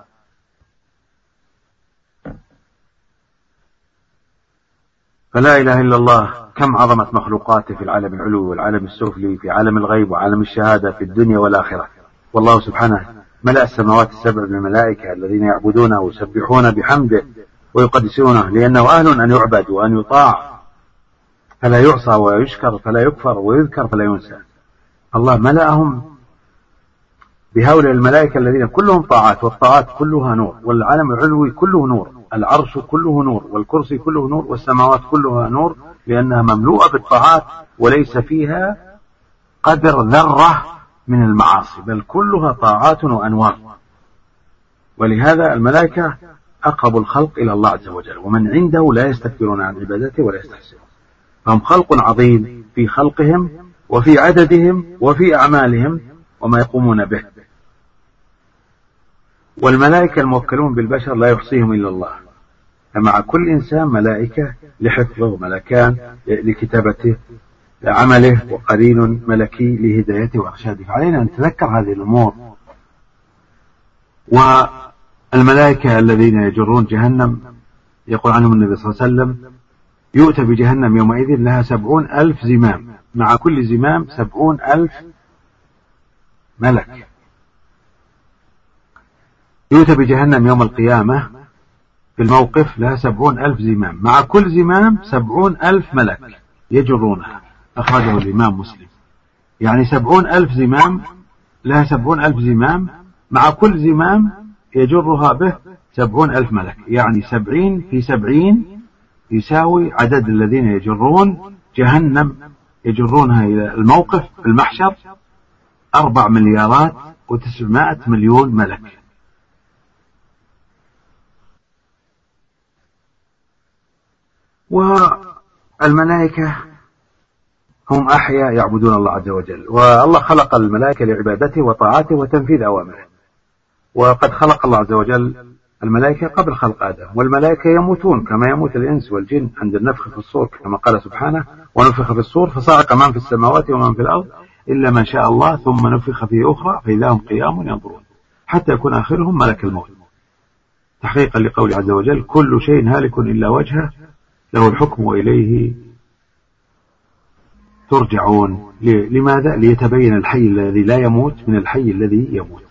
فلا إله إلا الله كم عظمت مخلوقاته في العالم العلوي والعالم السفلي، في عالم الغيب وعالم الشهادة في الدنيا والآخرة. والله سبحانه ملأ السماوات السبع بالملائكة الذين يعبدونه ويسبحون بحمده ويقدسونه، لأنه أهل أن يعبد وأن يطاع، فلا يعصى ويشكر فلا يكفر ويذكر فلا ينسى. الله ملأهم بهؤلاء الملائكة الذين كلهم طاعات، والطاعات كلها نور، والعالم العلوي كله نور، العرش كله نور، والكرسي كله نور، والسماوات كلها نور، لأنها مملوءة بالطاعات وليس فيها قدر ذرة من المعاصي، بل كلها طاعات وأنوار. ولهذا الملائكة أقرب الخلق إلى الله عز وجل، ومن عنده لا يستكبرون عن عبادته ولا يستحسنون. فهم خلق عظيم في خلقهم وفي عددهم وفي أعمالهم وما يقومون به. والملائكة الموكلون بالبشر لا يحصيهم إلا الله، فمع كل إنسان ملائكة لحفظه، وملكان لكتابته عمله، وقرين ملكي لهدايته وإرشاده. فعلينا أن نتذكر هذه الأمور. والملائكة الذين يجرون جهنم يقول عنهم النبي صلى الله عليه وسلم: يؤتى بجهنم يومئذ لها 70,000 زمام، مع كل زمام 70,000 ملك. يؤتى بجهنم يوم القيامة في الموقف لها 70,000 زمام، مع كل زمام 70,000 ملك يجرونها. أخرجه الإمام مسلم. يعني 70,000 زمام، لها 70,000 زمام، مع كل زمام يجرها به 70,000 ملك. يعني 70 في 70 يساوي عدد الذين يجرون جهنم، يجرونها إلى الموقف في المحشر 4,900,000,000 ملك. والملائكة هم أحياء يعبدون الله عز وجل، والله خلق الملائكة لعبادته وطاعته وتنفيذ أوامره. وقد خلق الله عز وجل الملائكة قبل خلق آدم، والملائكة يموتون كما يموت الإنس والجن عند النفخ في الصور، كما قال سبحانه: ونفخ في الصور فصعق من في السماوات ومن في الأرض إلا من شاء الله ثم نفخ فيه أخرى فإذا هم قيام ينظرون، حتى يكون آخرهم ملك الموت، تحقيقا لقوله عز وجل: كل شيء هالك إلا وجهه له الحكم وإليه ترجعون. لماذا؟ ليتبين الحي الذي لا يموت من الحي الذي يموت.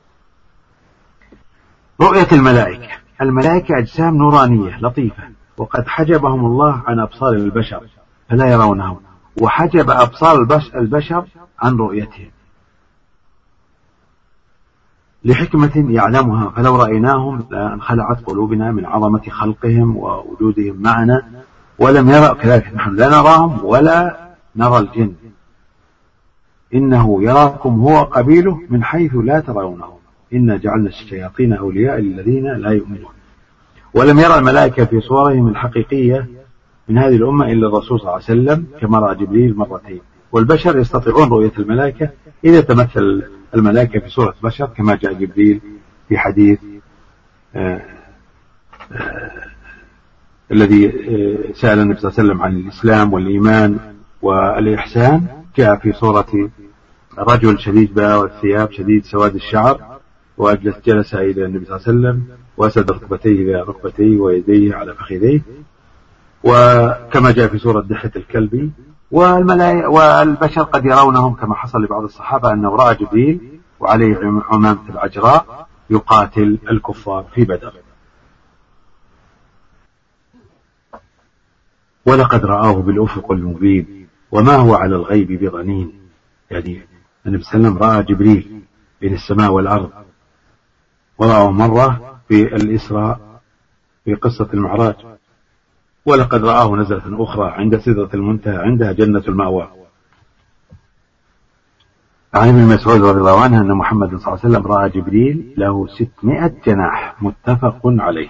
رؤية الملائكة. الملائكة أجسام نورانية لطيفة، وقد حجبهم الله عن أبصار البشر فلا يرونهم، وحجب أبصار البشر عن رؤيتهم لحكمة يعلمها، فلو رأيناهم لانخلعت قلوبنا من عظمة خلقهم ووجودهم معنا، ولم يرى كذلك نحن لا نراهم ولا نرى الجن. إنه يراكم هو قبيله من حيث لا ترونهم إنا جعلنا الشياطين أولياء للذين لا يؤمنون. ولم يرى الملائكة في صورهم الحقيقية من هذه الأمة إلا الرسول صلى الله عليه وسلم كما رأى جبريل مرتين. والبشر يستطيعون رؤية الملائكة إذا تمثل الملائكة في صورة بشر كما جاء جبريل في حديث الذي سأل النبي صلى الله عليه وسلم عن الإسلام والإيمان والإحسان، جاء في صورة رجل شديد بياض الثياب شديد سواد الشعر، وجلس إلى النبي صلى الله عليه وسلم وأسد ركبتيه إلى ركبتيه ويديه على فخذيه، وكما جاء في صورة دحية الكلب. والبشر قد يرونهم كما حصل لبعض الصحابة أنه رأى جبريل وعليه عمامة العجراء يقاتل الكفار في بدر. ولقد رآه بالأفق المبين وما هو على الغيب بضنين. يعني النبي صلى الله عليه وسلم رأى جبريل بين السماء والأرض، ورأى مرة في الإسراء في قصة المعراج، ولقد رآه نزلة أخرى عند سدرة المنتهى عندها جنة المأوى. عن ابن مسعود رضي الله عنه أن محمد صلى الله عليه وسلم رأى جبريل له 600 جناح متفق عليه.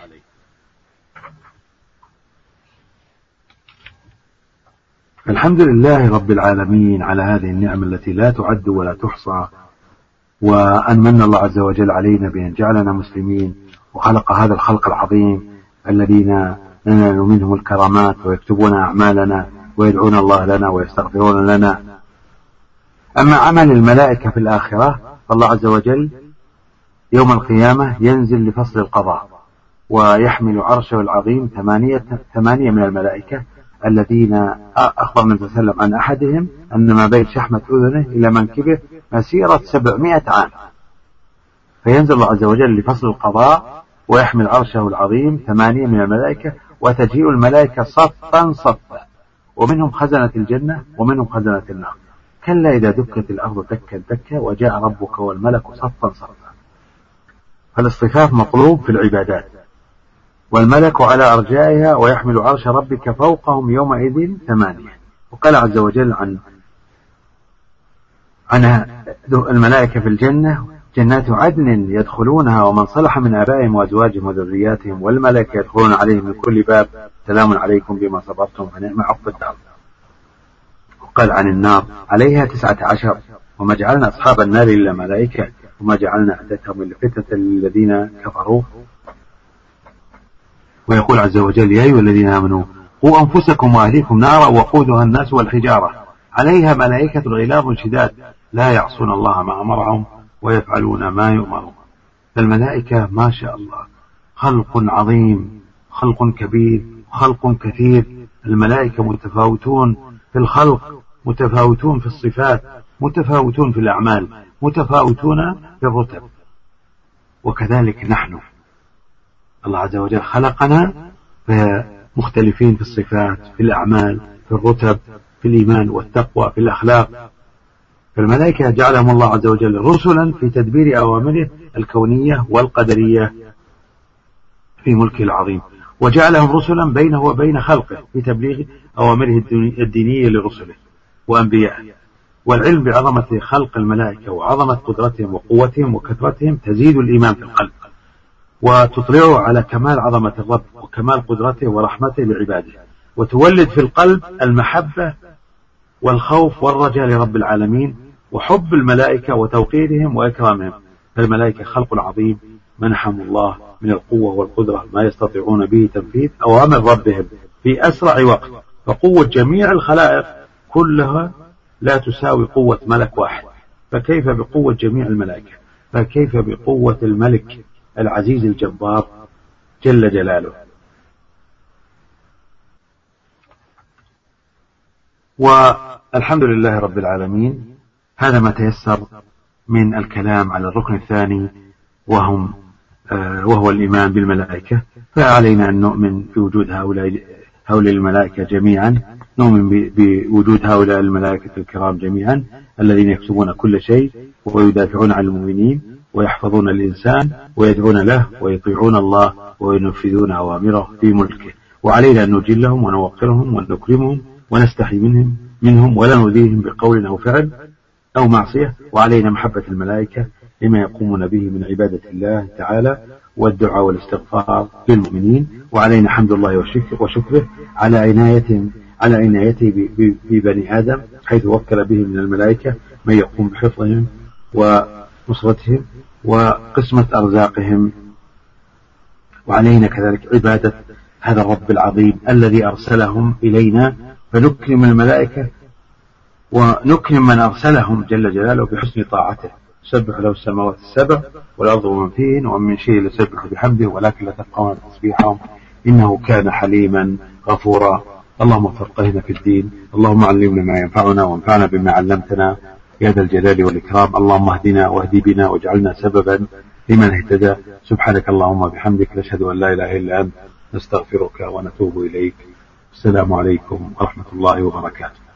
الحمد لله رب العالمين على هذه النعمة التي لا تعد ولا تحصى، وأن من الله عز وجل علينا بأن جعلنا مسلمين وخلق هذا الخلق العظيم الذين ننال منهم الكرامات ويكتبون أعمالنا ويدعون الله لنا ويستغفرون لنا. أما عمل الملائكة في الآخرة فالله عز وجل يوم القيامة ينزل لفصل القضاء ويحمل عرشه العظيم ثمانية من الملائكة الذين أخبر النبي صلى الله عليه وسلم عن أحدهم أن ما بين شحمة أذنه إلى منكبه مسيرة 700 عام، فينزل الله عز وجل لفصل القضاء ويحمل عرشه العظيم 8 من الملائكة، وتجيء الملائكة صفا صفا، ومنهم خزنة الجنة ومنهم خزنة النار. كلا إذا دكت الأرض دكا دكا وجاء ربك والملك صفا صفا. فالاصطفاف مطلوب في العبادات. والملك على أرجائها ويحمل عرش ربك فوقهم يومئذ 8. وقال عز وجل عن الملائكة في الجنة جنات عدن يدخلونها ومن صلح من آبائهم وأزواجهم وذرياتهم والملائكة يدخلون عليهم من كل باب سلام عليكم بما صبرتم فنعم عقبى الدار. وقال عن النار عليها 19 وما جعلنا أصحاب النار إلا ملائكة وما جعلنا عدتهم إلا فتنة للذين كفروا. ويقول عز وجل يا أيها الذين آمنوا قوا أنفسكم وأهليكم نارا وقودها الناس والحجارة عليها ملائكة غلاظ شداد لا يعصون الله ما أمرهم ويفعلون ما يؤمرون. فالملائكة ما شاء الله خلق عظيم، خلق كبير، خلق كثير. الملائكة متفاوتون في الخلق، متفاوتون في الصفات، متفاوتون في الأعمال، متفاوتون في الرتب. وكذلك نحن الله عز وجل خلقنا مختلفين في الصفات، في الأعمال، في الرتب، في الإيمان والتقوى، في الأخلاق. فالملائكة جعلهم الله عز وجل رسلا في تدبير أوامره الكونية والقدرية في ملكه العظيم، وجعلهم رسلا بينه وبين خلقه في تبليغ أوامره الدينية لرسله وأنبيائه. والعلم بعظمة خلق الملائكة وعظمة قدرتهم وقوتهم وكثرتهم تزيد الإيمان في القلب وتطلعه على كمال عظمة الرب وكمال قدرته ورحمته لعباده، وتولد في القلب المحبة والخوف والرجاء لرب العالمين وحب الملائكة وتوقيرهم وإكرامهم. فالملائكة خلق عظيم منحهم الله من القوة والقدرة ما يستطيعون به تنفيذ أوامر ربهم في أسرع وقت، فقوة جميع الخلائق كلها لا تساوي قوة ملك واحد، فكيف بقوة جميع الملائكة؟ فكيف بقوة الملك العزيز الجبار جل جلاله؟ والحمد لله رب العالمين. هذا ما تيسر من الكلام على الركن الثاني وهو الإيمان بالملائكة. فعلينا أن نؤمن بوجود هؤلاء الملائكة جميعا، نؤمن بوجود هؤلاء الملائكة الكرام جميعا الذين يكتبون كل شيء ويدافعون عن المؤمنين ويحفظون الإنسان ويدعون له ويطيعون الله وينفذون أوامره في ملكه. وعلينا أن نجلهم ونوقرهم ونكرمهم ونستحي منهم ولا نؤذيهم بقول أو فعل أو معصية. وعلينا محبة الملائكة لما يقومون به من عبادة الله تعالى والدعاء والاستغفار للمؤمنين. وعلينا حمد الله وشكره على عنايته ببني آدم، حيث وكل به من الملائكة من يقوم بحفظهم ونصرتهم وقسمة أرزاقهم. وعلينا كذلك عبادة هذا الرب العظيم الذي أرسلهم إلينا، فنكرم الملائكة ونكرم من أرسلهم جل جلاله بحسن طاعته. سبح له السماوات السبع والأرض ومن فيهن ومن شيء لسبح بحمده ولكن لا تفقهون تسبيحهم إنه كان حليما غفورا. اللهم فقهنا في الدين، اللهم علمنا ما ينفعنا وانفعنا بما علمتنا يا ذا الجلال والإكرام. اللهم اهدنا واهد بنا واجعلنا سببا لمن اهتدى. سبحانك اللهم بحمدك، نشهد أن لا إله إلا أنت، نستغفرك ونتوب إليك. السلام عليكم ورحمة الله وبركاته.